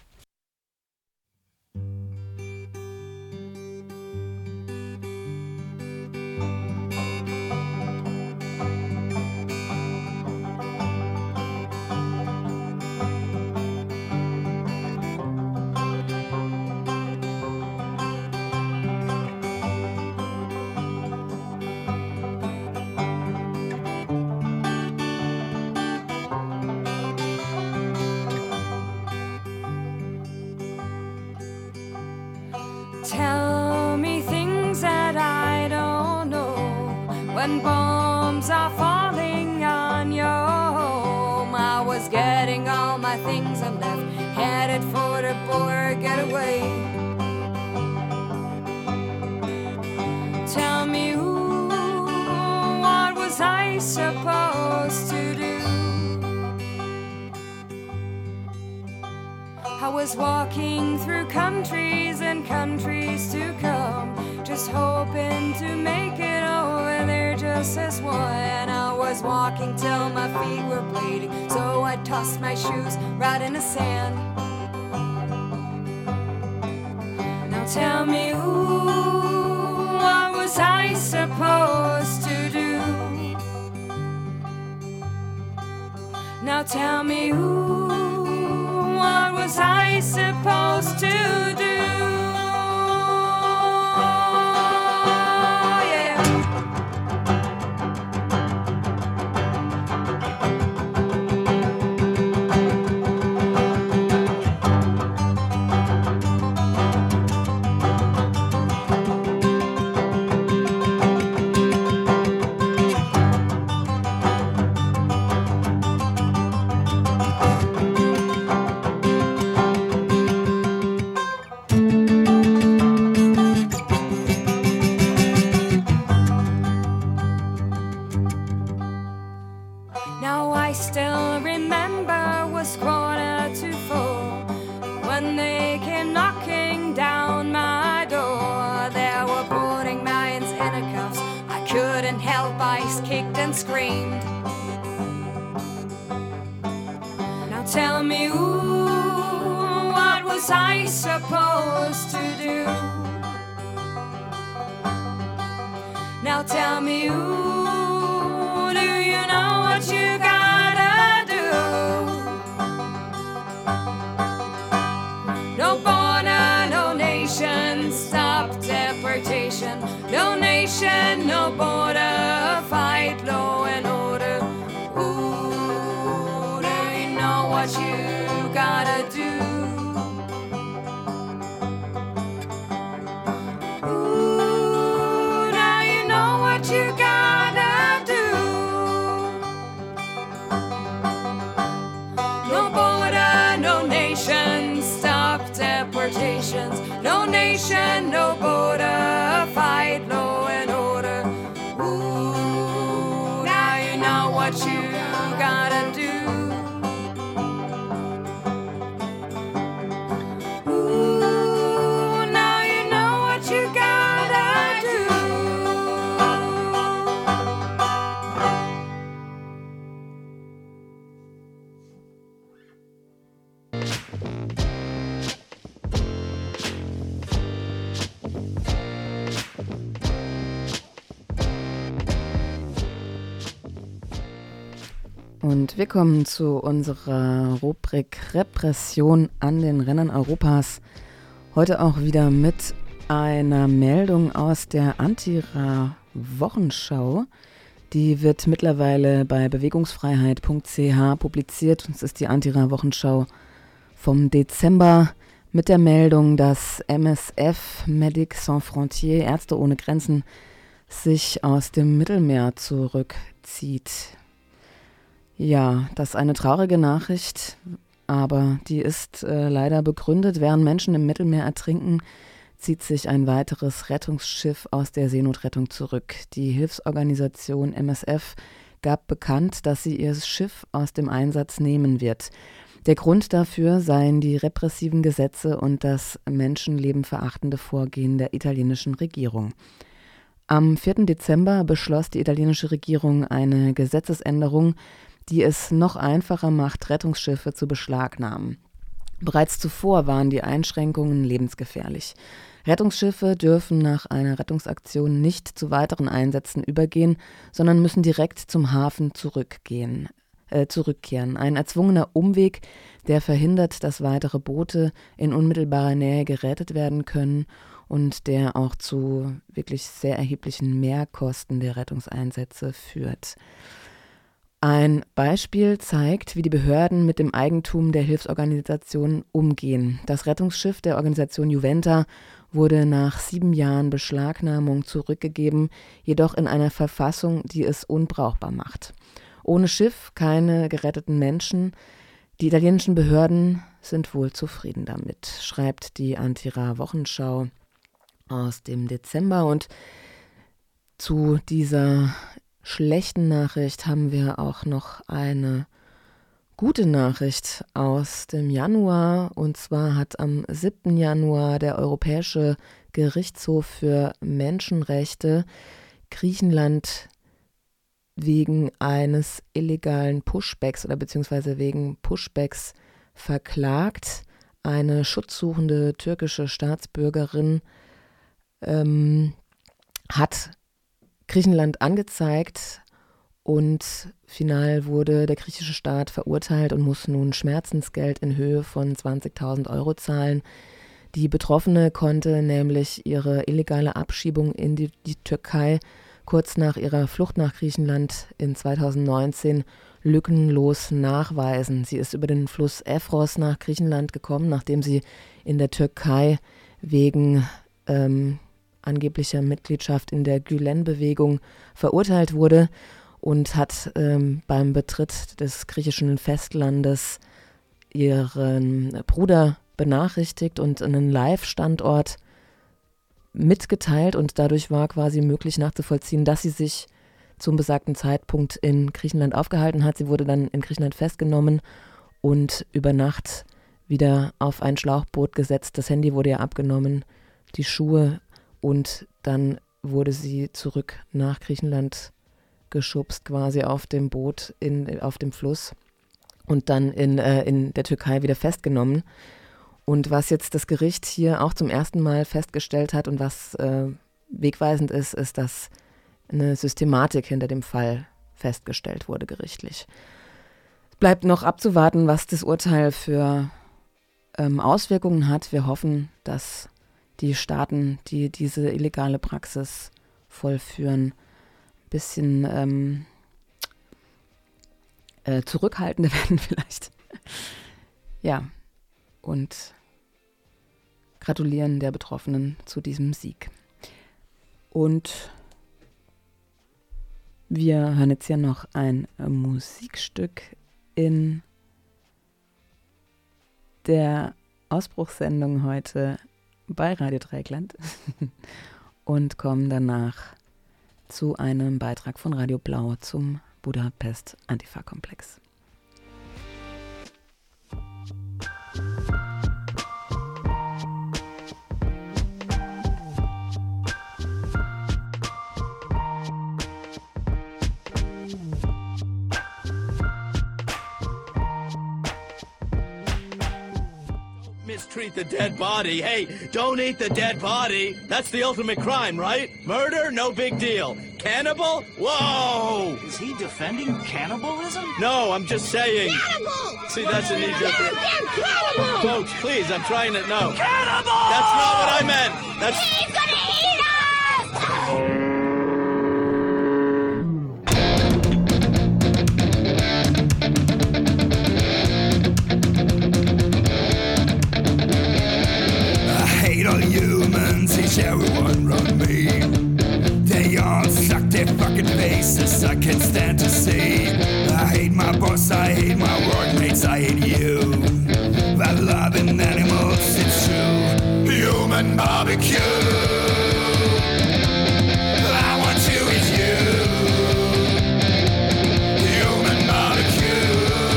Tell me things that I don't know. When bombs are falling on your home, I was getting all my things and left, headed for the border getaway. Tell me what was I supposed to do? I was walking through countries and countries to come, just hoping to make it over there just as one. I was walking till my feet were bleeding, so I tossed my shoes right in the sand. Now tell me what was I supposed to do? Now tell me what was I supposed to do? Now I still remember was 3:45 when they came knocking down my door. They were putting millions in a cuffs. I couldn't help, I kicked and screamed. Now tell me what was I supposed to do? Now tell me do you know what you gotta do? No border, no nation, stop deportation. No nation, no border, fight law and order. Ooh, do you know what you gotta do? Ooh, now you know what you gotta do. No border, no nation, stop deportations. No nation, no border, fight law and order. Ooh, now you know what you gotta do. Ooh, now you know what you gotta do. Und wir kommen zu unserer Rubrik Repression an den Rändern Europas. Heute auch wieder mit einer Meldung aus der Antira-Wochenschau. Die wird mittlerweile bei bewegungsfreiheit.ch publiziert. Es ist die Antira-Wochenschau vom Dezember mit der Meldung, dass MSF, Médecins Sans Frontières, Ärzte ohne Grenzen, sich aus dem Mittelmeer zurückzieht. Ja, das ist eine traurige Nachricht, aber die ist leider begründet. Während Menschen im Mittelmeer ertrinken, zieht sich ein weiteres Rettungsschiff aus der Seenotrettung zurück. Die Hilfsorganisation MSF gab bekannt, dass sie ihr Schiff aus dem Einsatz nehmen wird. Der Grund dafür seien die repressiven Gesetze und das menschenlebenverachtende Vorgehen der italienischen Regierung. Am 4. Dezember beschloss die italienische Regierung eine Gesetzesänderung, die es noch einfacher macht, Rettungsschiffe zu beschlagnahmen. Bereits zuvor waren die Einschränkungen lebensgefährlich. Rettungsschiffe dürfen nach einer Rettungsaktion nicht zu weiteren Einsätzen übergehen, sondern müssen direkt zum Hafen zurückkehren. Ein erzwungener Umweg, der verhindert, dass weitere Boote in unmittelbarer Nähe gerettet werden können und der auch zu wirklich sehr erheblichen Mehrkosten der Rettungseinsätze führt. Ein Beispiel zeigt, wie die Behörden mit dem Eigentum der Hilfsorganisation umgehen. Das Rettungsschiff der Organisation Juventa wurde nach 7 Jahren Beschlagnahmung zurückgegeben, jedoch in einer Verfassung, die es unbrauchbar macht. Ohne Schiff keine geretteten Menschen. Die italienischen Behörden sind wohl zufrieden damit, schreibt die Antira-Wochenschau aus dem Dezember. Und zu dieser schlechten Nachricht haben wir auch noch eine gute Nachricht aus dem Januar. Und zwar hat am 7. Januar der Europäische Gerichtshof für Menschenrechte Griechenland wegen eines illegalen Pushbacks oder beziehungsweise wegen Pushbacks verklagt. Eine schutzsuchende türkische Staatsbürgerin hat Griechenland angezeigt und final wurde der griechische Staat verurteilt und muss nun Schmerzensgeld in Höhe von 20.000 Euro zahlen. Die Betroffene konnte nämlich ihre illegale Abschiebung in die Türkei kurz nach ihrer Flucht nach Griechenland in 2019 lückenlos nachweisen. Sie ist über den Fluss Evros nach Griechenland gekommen, nachdem sie in der Türkei wegen angeblicher Mitgliedschaft in der Gülen-Bewegung verurteilt wurde und hat beim Betritt des griechischen Festlandes ihren Bruder benachrichtigt und einen Live-Standort mitgeteilt und dadurch war quasi möglich nachzuvollziehen, dass sie sich zum besagten Zeitpunkt in Griechenland aufgehalten hat. Sie wurde dann in Griechenland festgenommen und über Nacht wieder auf ein Schlauchboot gesetzt. Das Handy wurde ihr abgenommen, die Schuhe und dann wurde sie zurück nach Griechenland geschubst, quasi auf dem Boot auf dem Fluss und dann in der Türkei wieder festgenommen. Und was jetzt das Gericht hier auch zum ersten Mal festgestellt hat und was wegweisend ist, ist, dass eine Systematik hinter dem Fall festgestellt wurde gerichtlich. Es bleibt noch abzuwarten, was das Urteil für Auswirkungen hat. Wir hoffen, dass die Staaten, die diese illegale Praxis vollführen, ein bisschen zurückhaltender werden vielleicht. Ja, und gratulieren der Betroffenen zu diesem Sieg. Und wir hören jetzt hier noch ein Musikstück in der Ausbruchssendung heute bei Radio Dreieckland und kommen danach zu einem Beitrag von Radio Blau zum Budapest Antifa-Komplex. mistreat the dead body. Hey, don't eat the dead body. That's the ultimate crime, right? Murder, no big deal. Cannibal? Whoa! Is he defending cannibalism? No, I'm just saying. Cannibal! See, that's a knee-jerk. Cannibal! Folks, please, I'm trying to know. Cannibal! That's not what I meant. That's... He's gonna eat us! All humans, each everyone run me. They all suck their fucking faces, I can't stand to see. I hate my boss, I hate my workmates, I hate you. But loving animals, it's true. Human barbecue. I want to eat you. Human barbecue.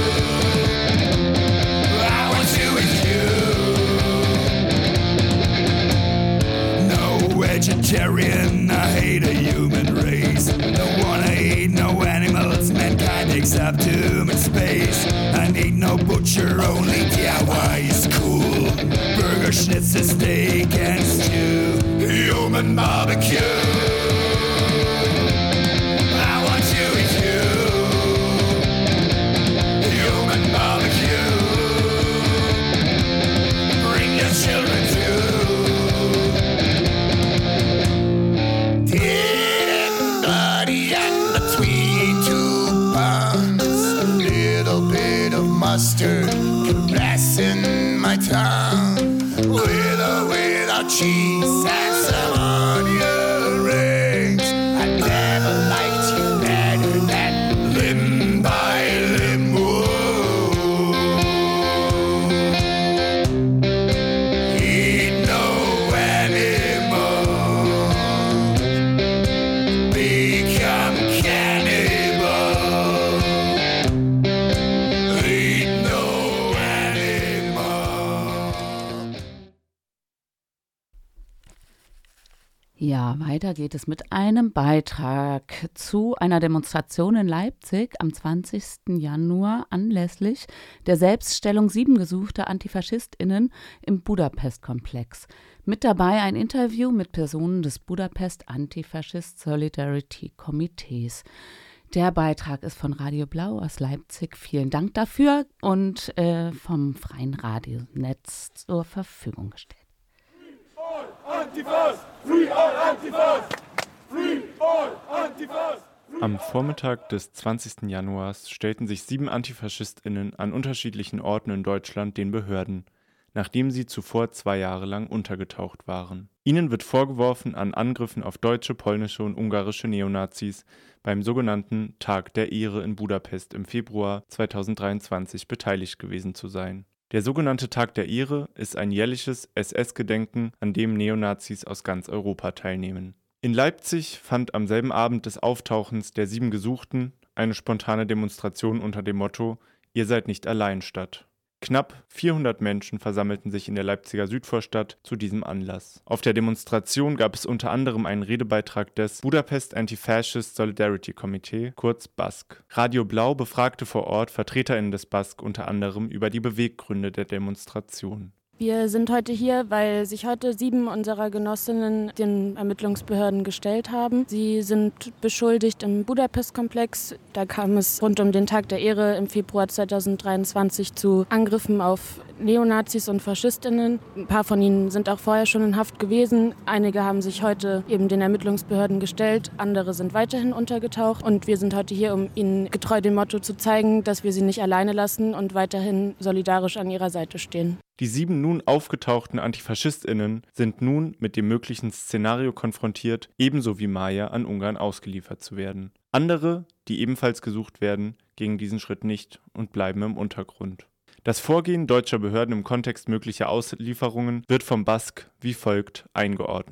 I want to eat you. Vegetarian, I hate a human race. Don't wanna eat no animals, mankind takes up too much space. I need no butcher, only DIY is cool. Burger, schnitzel, steak and stew. Human barbecue. I want to eat you. Human barbecue. Bring your children too. Mustard caressing my tongue, with or without cheese and some onion rings. I never liked you better than limb by limb. Whoa. Eat no animal, become cannibal. Ja, weiter geht es mit einem Beitrag zu einer Demonstration in Leipzig am 20. Januar anlässlich der Selbststellung 7 gesuchter AntifaschistInnen im Budapest-Komplex. Mit dabei ein Interview mit Personen des Budapest Antifaschist Solidarity Komitees. Der Beitrag ist von Radio Blau aus Leipzig. Vielen Dank dafür und vom Freien Radionetz zur Verfügung gestellt. Antifas! Free all Antifas! Free all Antifas! Am Vormittag des 20. Januars stellten sich 7 AntifaschistInnen an unterschiedlichen Orten in Deutschland den Behörden, nachdem sie zuvor 2 Jahre lang untergetaucht waren. Ihnen wird vorgeworfen, an Angriffen auf deutsche, polnische und ungarische Neonazis beim sogenannten Tag der Ehre in Budapest im Februar 2023 beteiligt gewesen zu sein. Der sogenannte Tag der Ehre ist ein jährliches SS-Gedenken, an dem Neonazis aus ganz Europa teilnehmen. In Leipzig fand am selben Abend des Auftauchens der 7 Gesuchten eine spontane Demonstration unter dem Motto »Ihr seid nicht allein« statt. Knapp 400 Menschen versammelten sich in der Leipziger Südvorstadt zu diesem Anlass. Auf der Demonstration gab es unter anderem einen Redebeitrag des Budapest Anti-Fascist Solidarity Committee, kurz BASK. Radio Blau befragte vor Ort VertreterInnen des BASK unter anderem über die Beweggründe der Demonstration. Wir sind heute hier, weil sich heute 7 unserer Genossinnen den Ermittlungsbehörden gestellt haben. Sie sind beschuldigt im Budapest-Komplex. Da kam es rund um den Tag der Ehre im Februar 2023 zu Angriffen auf Neonazis und FaschistInnen. Ein paar von ihnen sind auch vorher schon in Haft gewesen. Einige haben sich heute eben den Ermittlungsbehörden gestellt. Andere sind weiterhin untergetaucht. Und wir sind heute hier, um ihnen getreu dem Motto zu zeigen, dass wir sie nicht alleine lassen und weiterhin solidarisch an ihrer Seite stehen. Die 7 nun aufgetauchten AntifaschistInnen sind nun mit dem möglichen Szenario konfrontiert, ebenso wie Maja an Ungarn ausgeliefert zu werden. Andere, die ebenfalls gesucht werden, gehen diesen Schritt nicht und bleiben im Untergrund. Das Vorgehen deutscher Behörden im Kontext möglicher Auslieferungen wird vom BASK wie folgt eingeordnet.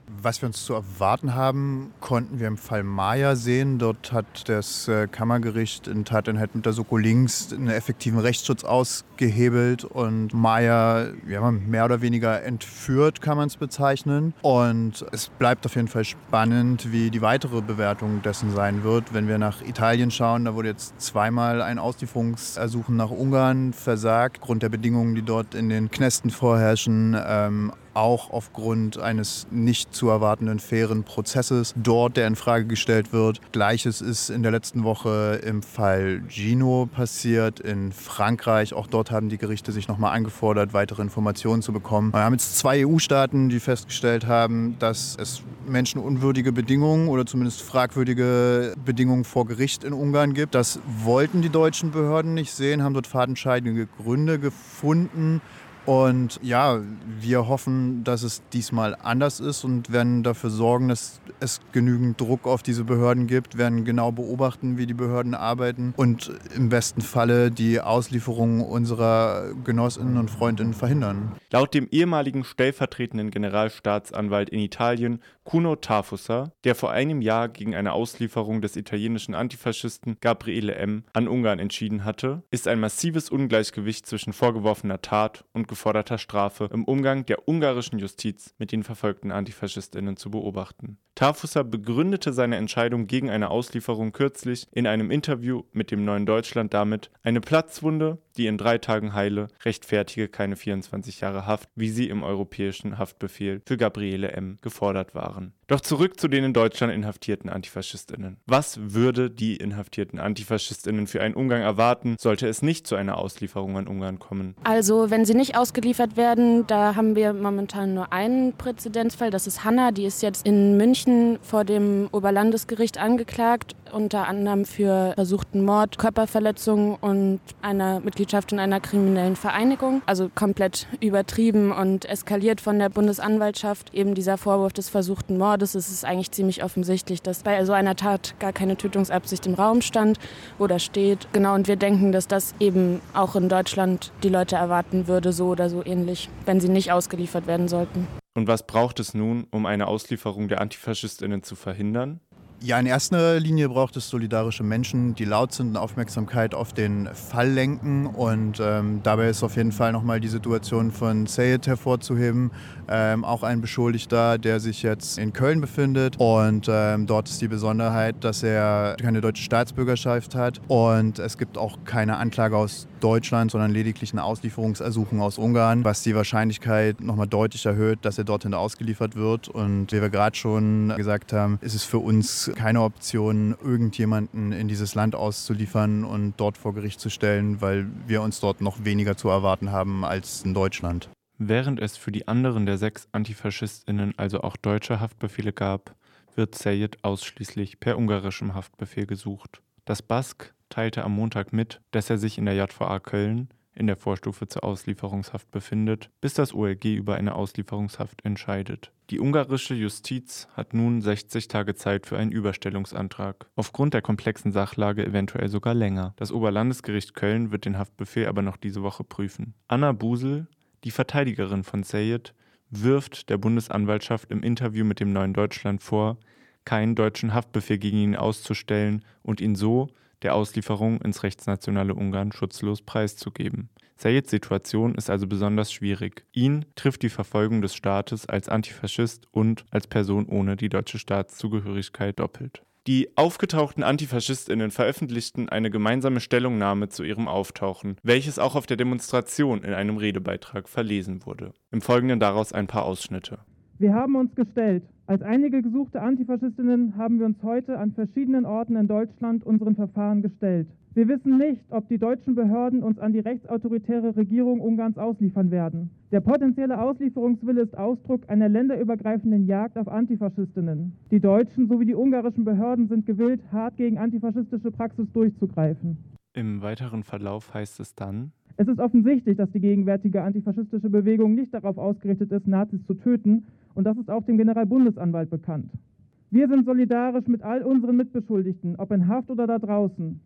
Was wir uns zu erwarten haben, konnten wir im Fall Mayer sehen. Dort hat das Kammergericht in Tateinheit mit der Soko Links einen effektiven Rechtsschutz ausgehebelt und Mayer mehr oder weniger entführt, kann man es bezeichnen. Und es bleibt auf jeden Fall spannend, wie die weitere Bewertung dessen sein wird. Wenn wir nach Italien schauen, da wurde jetzt zweimal ein Auslieferungsersuchen nach Ungarn versagt, aufgrund der Bedingungen, die dort in den Knästen vorherrschen. Auch aufgrund eines nicht zu erwartenden fairen Prozesses dort, der in Frage gestellt wird. Gleiches ist in der letzten Woche im Fall Gino passiert in Frankreich. Auch dort haben die Gerichte sich nochmal angefordert, weitere Informationen zu bekommen. Wir haben jetzt 2 EU-Staaten, die festgestellt haben, dass es menschenunwürdige Bedingungen oder zumindest fragwürdige Bedingungen vor Gericht in Ungarn gibt. Das wollten die deutschen Behörden nicht sehen, haben dort fadenscheinige Gründe gefunden. Und ja, wir hoffen, dass es diesmal anders ist und werden dafür sorgen, dass es genügend Druck auf diese Behörden gibt, werden genau beobachten, wie die Behörden arbeiten und im besten Falle die Auslieferung unserer Genossinnen und Freundinnen verhindern. Laut dem ehemaligen stellvertretenden Generalstaatsanwalt in Italien, Cuno Tarfusser, der vor einem Jahr gegen eine Auslieferung des italienischen Antifaschisten Gabriele M. an Ungarn entschieden hatte, ist ein massives Ungleichgewicht zwischen vorgeworfener Tat und geforderter Strafe im Umgang der ungarischen Justiz mit den verfolgten AntifaschistInnen zu beobachten. Tarfusser begründete seine Entscheidung gegen eine Auslieferung kürzlich in einem Interview mit dem Neuen Deutschland damit, eine Platzwunde, die in 3 Tagen heile, rechtfertige keine 24 Jahre Haft, wie sie im europäischen Haftbefehl für Gabriele M. gefordert waren. Doch zurück zu den in Deutschland inhaftierten AntifaschistInnen. Was würde die inhaftierten AntifaschistInnen für einen Umgang erwarten, sollte es nicht zu einer Auslieferung an Ungarn kommen? Also wenn sie nicht ausgeliefert werden, da haben wir momentan nur einen Präzedenzfall, das ist Hanna, die ist jetzt in München vor dem Oberlandesgericht angeklagt, unter anderem für versuchten Mord, Körperverletzung und einer Mitgliedschaft in einer kriminellen Vereinigung. Also komplett übertrieben und eskaliert von der Bundesanwaltschaft. Eben dieser Vorwurf des versuchten Mordes, es ist eigentlich ziemlich offensichtlich, dass bei so einer Tat gar keine Tötungsabsicht im Raum stand oder steht. Genau, und wir denken, dass das eben auch in Deutschland die Leute erwarten würde, so oder so ähnlich, wenn sie nicht ausgeliefert werden sollten. Und was braucht es nun, um eine Auslieferung der AntifaschistInnen zu verhindern? Ja, in erster Linie braucht es solidarische Menschen, die laut sind und Aufmerksamkeit auf den Fall lenken. Und dabei ist auf jeden Fall nochmal die Situation von Seyit hervorzuheben. Auch ein Beschuldigter, der sich jetzt in Köln befindet. Und dort ist die Besonderheit, dass er keine deutsche Staatsbürgerschaft hat. Und es gibt auch keine Anklage aus Deutschland, sondern lediglich ein Auslieferungsersuchen aus Ungarn, was die Wahrscheinlichkeit nochmal deutlich erhöht, dass er dorthin ausgeliefert wird. Und wie wir gerade schon gesagt haben, ist es für uns keine Option, irgendjemanden in dieses Land auszuliefern und dort vor Gericht zu stellen, weil wir uns dort noch weniger zu erwarten haben als in Deutschland. Während es für die anderen der 6 AntifaschistInnen also auch deutsche Haftbefehle gab, wird Seyit ausschließlich per ungarischem Haftbefehl gesucht. Das BASK teilte am Montag mit, dass er sich in der JVA Köln in der Vorstufe zur Auslieferungshaft befindet, bis das OLG über eine Auslieferungshaft entscheidet. Die ungarische Justiz hat nun 60 Tage Zeit für einen Überstellungsantrag. Aufgrund der komplexen Sachlage eventuell sogar länger. Das Oberlandesgericht Köln wird den Haftbefehl aber noch diese Woche prüfen. Anna Busel, die Verteidigerin von Seyit, wirft der Bundesanwaltschaft im Interview mit dem Neuen Deutschland vor, keinen deutschen Haftbefehl gegen ihn auszustellen und ihn so der Auslieferung ins rechtsnationale Ungarn schutzlos preiszugeben. Seyits Situation ist also besonders schwierig. Ihn trifft die Verfolgung des Staates als Antifaschist und als Person ohne die deutsche Staatszugehörigkeit doppelt. Die aufgetauchten AntifaschistInnen veröffentlichten eine gemeinsame Stellungnahme zu ihrem Auftauchen, welches auch auf der Demonstration in einem Redebeitrag verlesen wurde. Im Folgenden daraus ein paar Ausschnitte. Wir haben uns gestellt. Als einige gesuchte Antifaschistinnen haben wir uns heute an verschiedenen Orten in Deutschland unseren Verfahren gestellt. Wir wissen nicht, ob die deutschen Behörden uns an die rechtsautoritäre Regierung Ungarns ausliefern werden. Der potenzielle Auslieferungswille ist Ausdruck einer länderübergreifenden Jagd auf Antifaschistinnen. Die deutschen sowie die ungarischen Behörden sind gewillt, hart gegen antifaschistische Praxis durchzugreifen. Im weiteren Verlauf heißt es dann: Es ist offensichtlich, dass die gegenwärtige antifaschistische Bewegung nicht darauf ausgerichtet ist, Nazis zu töten, und das ist auch dem Generalbundesanwalt bekannt. Wir sind solidarisch mit all unseren Mitbeschuldigten, ob in Haft oder da draußen.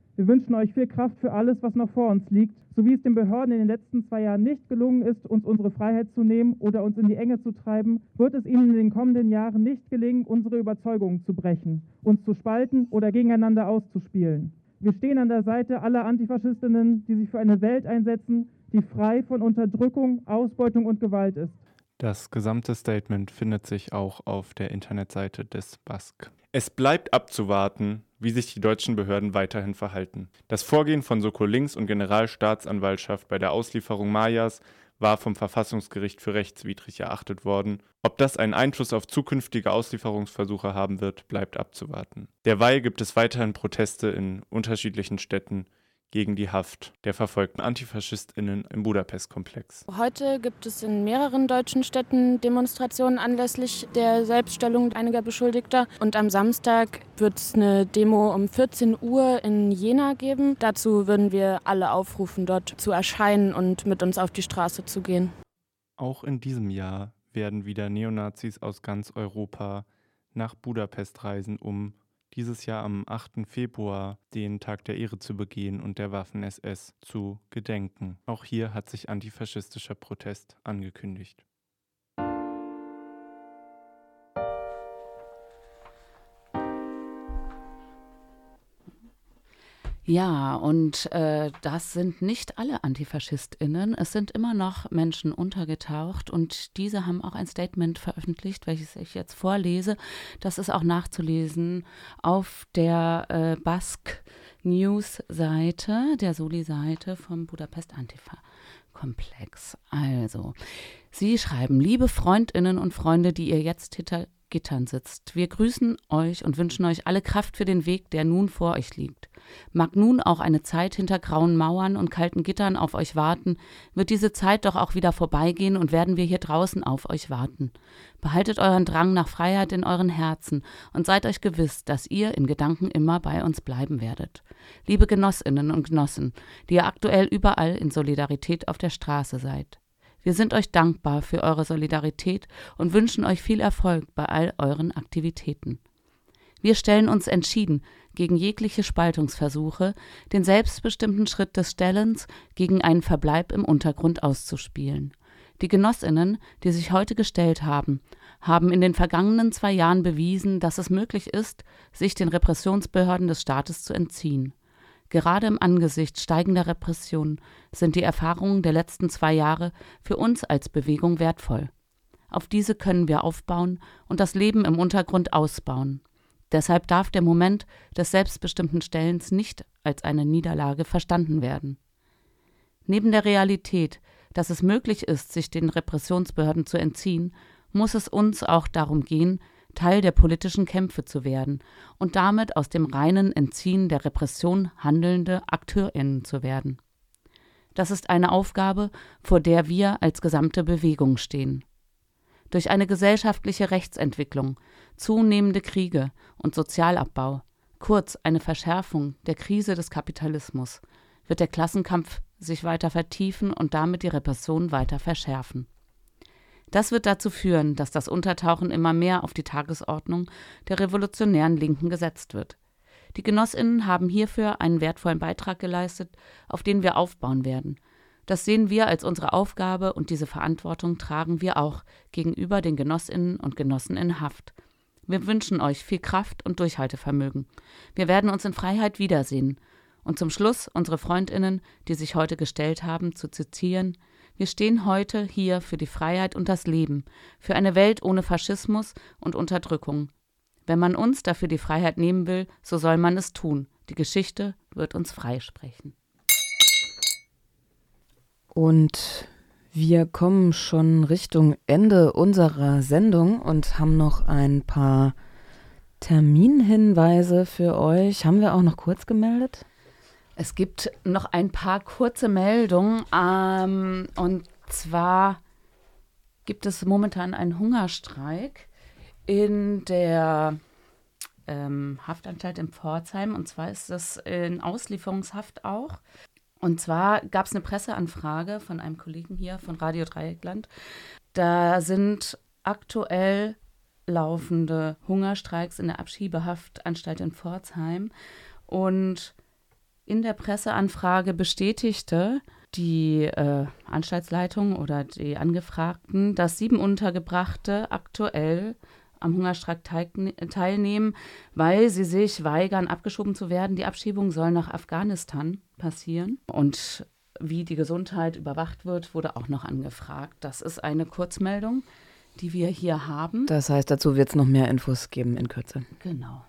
Wir wünschen euch viel Kraft für alles, was noch vor uns liegt, so wie es den Behörden in den letzten 2 Jahren nicht gelungen ist, uns unsere Freiheit zu nehmen oder uns in die Enge zu treiben, wird es ihnen in den kommenden Jahren nicht gelingen, unsere Überzeugungen zu brechen, uns zu spalten oder gegeneinander auszuspielen. Wir stehen an der Seite aller Antifaschistinnen, die sich für eine Welt einsetzen, die frei von Unterdrückung, Ausbeutung und Gewalt ist. Das gesamte Statement findet sich auch auf der Internetseite des BASK. Es bleibt abzuwarten, wie sich die deutschen Behörden weiterhin verhalten. Das Vorgehen von Soko Links und Generalstaatsanwaltschaft bei der Auslieferung Mayas war vom Verfassungsgericht für rechtswidrig erachtet worden. Ob das einen Einfluss auf zukünftige Auslieferungsversuche haben wird, bleibt abzuwarten. Derweil gibt es weiterhin Proteste in unterschiedlichen Städten gegen die Haft der verfolgten AntifaschistInnen im Budapest-Komplex. Heute gibt es in mehreren deutschen Städten Demonstrationen anlässlich der Selbststellung einiger Beschuldigter. Und am Samstag wird es eine Demo um 14 Uhr in Jena geben. Dazu würden wir alle aufrufen, dort zu erscheinen und mit uns auf die Straße zu gehen. Auch in diesem Jahr werden wieder Neonazis aus ganz Europa nach Budapest reisen, um dieses Jahr am 8. Februar den Tag der Ehre zu begehen und der Waffen-SS zu gedenken. Auch hier hat sich antifaschistischer Protest angekündigt. Ja, und das sind nicht alle AntifaschistInnen. Es sind immer noch Menschen untergetaucht und diese haben auch ein Statement veröffentlicht, welches ich jetzt vorlese. Das ist auch nachzulesen auf der BASK News-Seite, der Soli-Seite vom Budapest Antifa-Komplex. Also, sie schreiben: Liebe FreundInnen und Freunde, die ihr jetzt hinter Gittern sitzt. Wir grüßen euch und wünschen euch alle Kraft für den Weg, der nun vor euch liegt. Mag nun auch eine Zeit hinter grauen Mauern und kalten Gittern auf euch warten, wird diese Zeit doch auch wieder vorbeigehen und werden wir hier draußen auf euch warten. Behaltet euren Drang nach Freiheit in euren Herzen und seid euch gewiss, dass ihr in Gedanken immer bei uns bleiben werdet. Liebe Genossinnen und Genossen, die ihr aktuell überall in Solidarität auf der Straße seid. Wir sind euch dankbar für eure Solidarität und wünschen euch viel Erfolg bei all euren Aktivitäten. Wir stellen uns entschieden gegen jegliche Spaltungsversuche, den selbstbestimmten Schritt des Stellens gegen einen Verbleib im Untergrund auszuspielen. Die Genossinnen, die sich heute gestellt haben, haben in den vergangenen 2 Jahren bewiesen, dass es möglich ist, sich den Repressionsbehörden des Staates zu entziehen. Gerade im Angesicht steigender Repression sind die Erfahrungen der letzten 2 Jahre für uns als Bewegung wertvoll. Auf diese können wir aufbauen und das Leben im Untergrund ausbauen. Deshalb darf der Moment des selbstbestimmten Stellens nicht als eine Niederlage verstanden werden. Neben der Realität, dass es möglich ist, sich den Repressionsbehörden zu entziehen, muss es uns auch darum gehen, Teil der politischen Kämpfe zu werden und damit aus dem reinen Entziehen der Repression handelnde AkteurInnen zu werden. Das ist eine Aufgabe, vor der wir als gesamte Bewegung stehen. Durch eine gesellschaftliche Rechtsentwicklung, zunehmende Kriege und Sozialabbau, kurz eine Verschärfung der Krise des Kapitalismus, wird der Klassenkampf sich weiter vertiefen und damit die Repression weiter verschärfen. Das wird dazu führen, dass das Untertauchen immer mehr auf die Tagesordnung der revolutionären Linken gesetzt wird. Die GenossInnen haben hierfür einen wertvollen Beitrag geleistet, auf den wir aufbauen werden. Das sehen wir als unsere Aufgabe und diese Verantwortung tragen wir auch gegenüber den GenossInnen und Genossen in Haft. Wir wünschen euch viel Kraft und Durchhaltevermögen. Wir werden uns in Freiheit wiedersehen. Und zum Schluss unsere FreundInnen, die sich heute gestellt haben, zu zitieren: Wir stehen heute hier für die Freiheit und das Leben, für eine Welt ohne Faschismus und Unterdrückung. Wenn man uns dafür die Freiheit nehmen will, so soll man es tun. Die Geschichte wird uns freisprechen. Und wir kommen schon Richtung Ende unserer Sendung und haben noch ein paar Terminhinweise für euch. Haben wir auch noch kurz gemeldet? Es gibt noch ein paar kurze Meldungen. Und zwar gibt es momentan einen Hungerstreik in der Haftanstalt in Pforzheim. Und zwar ist das in Auslieferungshaft auch. Und zwar gab es eine Presseanfrage von einem Kollegen hier von Radio Dreieckland. Da sind aktuell laufende Hungerstreiks in der Abschiebehaftanstalt in Pforzheim. Und in der Presseanfrage bestätigte die Anstaltsleitung oder die Angefragten, dass 7 Untergebrachte aktuell am Hungerstreik teilnehmen, weil sie sich weigern, abgeschoben zu werden. Die Abschiebung soll nach Afghanistan passieren. Und wie die Gesundheit überwacht wird, wurde auch noch angefragt. Das ist eine Kurzmeldung, die wir hier haben. Das heißt, dazu wird es noch mehr Infos geben in Kürze. Genau.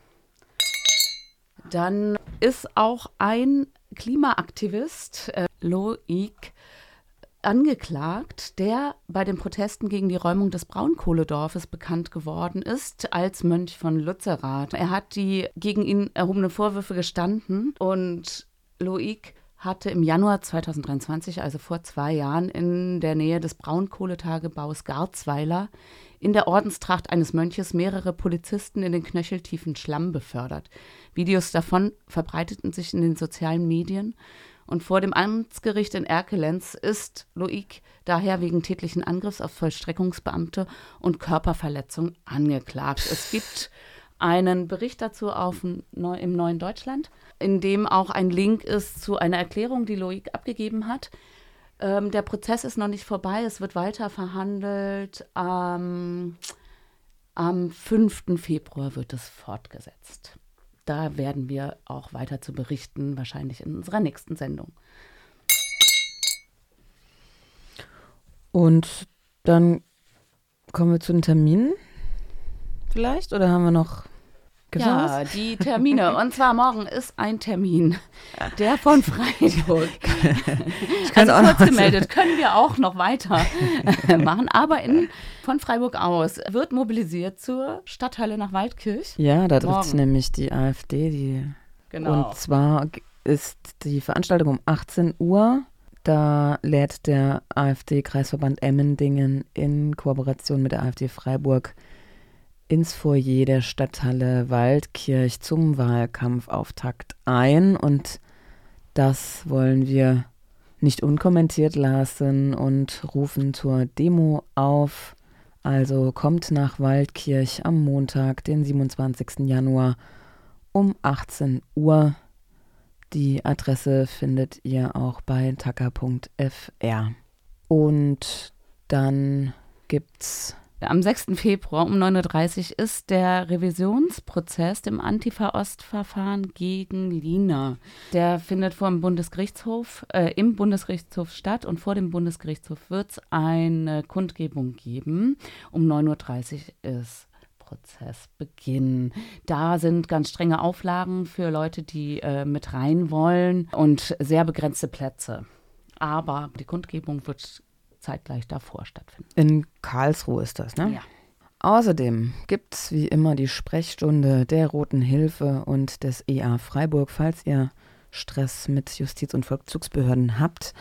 Dann ist auch ein Klimaaktivist, Loic, angeklagt, der bei den Protesten gegen die Räumung des Braunkohledorfes bekannt geworden ist als Mönch von Lützerath. Er hat die gegen ihn erhobenen Vorwürfe gestanden und Loic hatte im Januar 2023, also vor 2 Jahren, in der Nähe des Braunkohletagebaus Garzweiler in der Ordenstracht eines Mönches mehrere Polizisten in den knöcheltiefen Schlamm befördert. Videos davon verbreiteten sich in den sozialen Medien. Und vor dem Amtsgericht in Erkelenz ist Loic daher wegen tätlichen Angriffs auf Vollstreckungsbeamte und Körperverletzung angeklagt. Es gibt einen Bericht dazu im Neuen Deutschland, in dem auch ein Link ist zu einer Erklärung, die Loic abgegeben hat. Der Prozess ist noch nicht vorbei, es wird weiter verhandelt. Am 5. Februar wird es fortgesetzt. Da werden wir auch weiter zu berichten, wahrscheinlich in unserer nächsten Sendung. Und dann kommen wir zu den Terminen vielleicht? Oder haben wir noch... Ja, die Termine. Und zwar morgen ist ein Termin, der von Freiburg. Also kurz gemeldet, können wir auch noch weiter machen. Aber von Freiburg aus wird mobilisiert zur Stadthalle nach Waldkirch. Ja, da trifft sich nämlich die AfD. Genau. Und zwar ist die Veranstaltung um 18 Uhr. Da lädt der AfD-Kreisverband Emmendingen in Kooperation mit der AfD Freiburg ins Foyer der Stadthalle Waldkirch zum Wahlkampfauftakt ein. Und das wollen wir nicht unkommentiert lassen und rufen zur Demo auf. Also kommt nach Waldkirch am Montag, den 27. Januar um 18 Uhr. Die Adresse findet ihr auch bei tacker.fr. Und dann gibt's... Am 6. Februar um 9.30 Uhr ist der Revisionsprozess im Antifa-Ost-Verfahren gegen Lina. Der findet im Bundesgerichtshof statt und vor dem Bundesgerichtshof wird es eine Kundgebung geben. Um 9.30 Uhr ist Prozessbeginn. Da sind ganz strenge Auflagen für Leute, die mit rein wollen und sehr begrenzte Plätze. Aber die Kundgebung wird zeitgleich davor stattfinden. In Karlsruhe ist das, ne? Ja. Außerdem gibt es wie immer die Sprechstunde der Roten Hilfe und des EA Freiburg. Falls ihr Stress mit Justiz- und Vollzugsbehörden habt,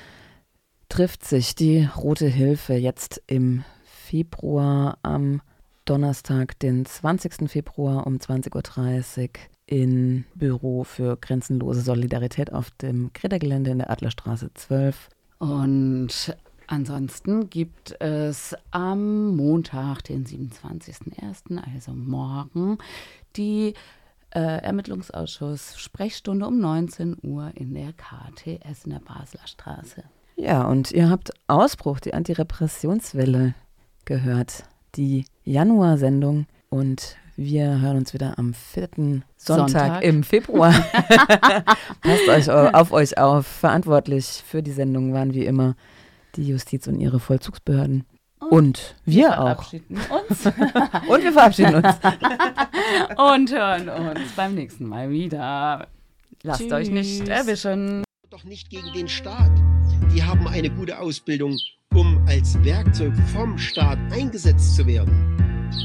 trifft sich die Rote Hilfe jetzt im Februar am Donnerstag, den 20. Februar um 20.30 Uhr im Büro für grenzenlose Solidarität auf dem Greta-Gelände in der Adlerstraße 12. Und ansonsten gibt es am Montag, den 27.01., also morgen, die Ermittlungsausschuss Sprechstunde um 19 Uhr in der KTS in der Basler Straße. Ja, und ihr habt Ausbruch, die Antirepressionswelle gehört, die Januarsendung, und wir hören uns wieder am 4. Sonntag im Februar. Passt auf euch auf. Verantwortlich für die Sendung waren wie immer die Justiz und ihre Vollzugsbehörden. Und wir auch. Verabschieden uns. Und wir verabschieden uns. Und hören uns beim nächsten Mal wieder. Lasst euch nicht erwischen. Doch nicht gegen den Staat. Die haben eine gute Ausbildung, um als Werkzeug vom Staat eingesetzt zu werden.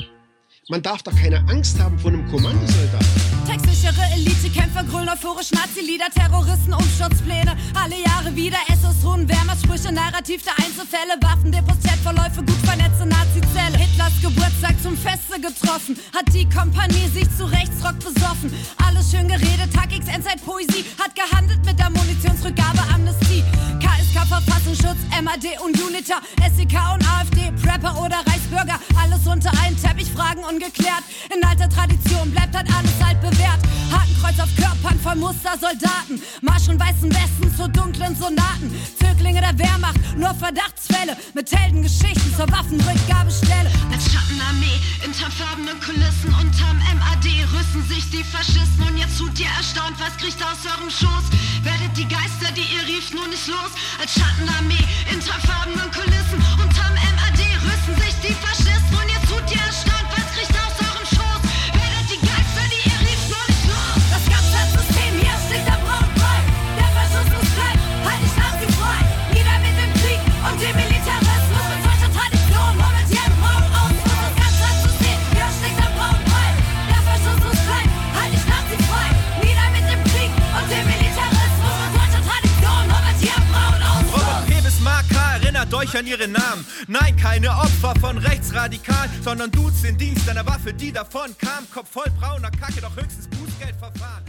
Man darf doch keine Angst haben vor einem Kommandosoldat. Textsichere Elitekämpfer, grünen euphorisch Nazi-Lieder, Terroristen, Umsturzpläne, alle Jahre wieder SOS, Runen, Wehrmachtsprüche, Narrativ der Einzelfälle, Waffendepots, Chatverläufe, gut vernetzte Nazi-Zelle. Hitlers Geburtstag zum Feste getroffen, hat die Kompanie sich zu Rechtsrock besoffen. Alles schön geredet, Tag X, Endzeit-Poesie, hat gehandelt mit der Munitionsrückgabe, Amnestie. KSK, Verfassungsschutz, MAD und UNITA, SEK und AfD, Prepper oder Reichsbürger, alles unter einen Teppich, Fragen ungeklärt. In alter Tradition bleibt halt alles altbewährt. Hakenkreuz auf Körpern voll Mut Mustersoldaten, marschen weißen Westen zu dunklen Sonaten, Zöglinge der Wehrmacht, nur Verdachtsfälle, mit Heldengeschichten zur Waffenrückgabestelle. Als Schattenarmee, hinter farbenen Kulissen, unterm MAD rüsten sich die Faschisten. Und jetzt tut ihr erstaunt, was kriegt aus eurem Schoß? Werdet die Geister, die ihr rieft, nun nicht los? Als Schattenarmee, hinter farbenen Kulissen, unterm MAD rüsten sich die Faschisten. Und jetzt tut ihr erstaunt, was kriegt aus eurem Schoß? Werdet die Geister, die ihr rieft, nun nicht los? Das ganze System hier steckt am Braunfall. Der Faschismus bleibt, halt dich nazi-frei. Nieder mit dem Krieg und dem Militarismus. Mit solcher Tradition, moment hier im Raum aus. Das ganze System hier steckt am Braunfall. Der Faschismus bleibt, halt dich nazi-frei. Nieder mit dem Krieg und dem Militarismus. Mit solcher Tradition, moment hier im Raum aus. Robert P. Bismarck erinnert euch an ihre Namen. Nein, keine Opfer von Rechtsradikalen, sondern Dudes in Dienst einer Waffe, die davon kam. Kopf voll brauner Kacke, doch höchstens Bußgeldverfahren.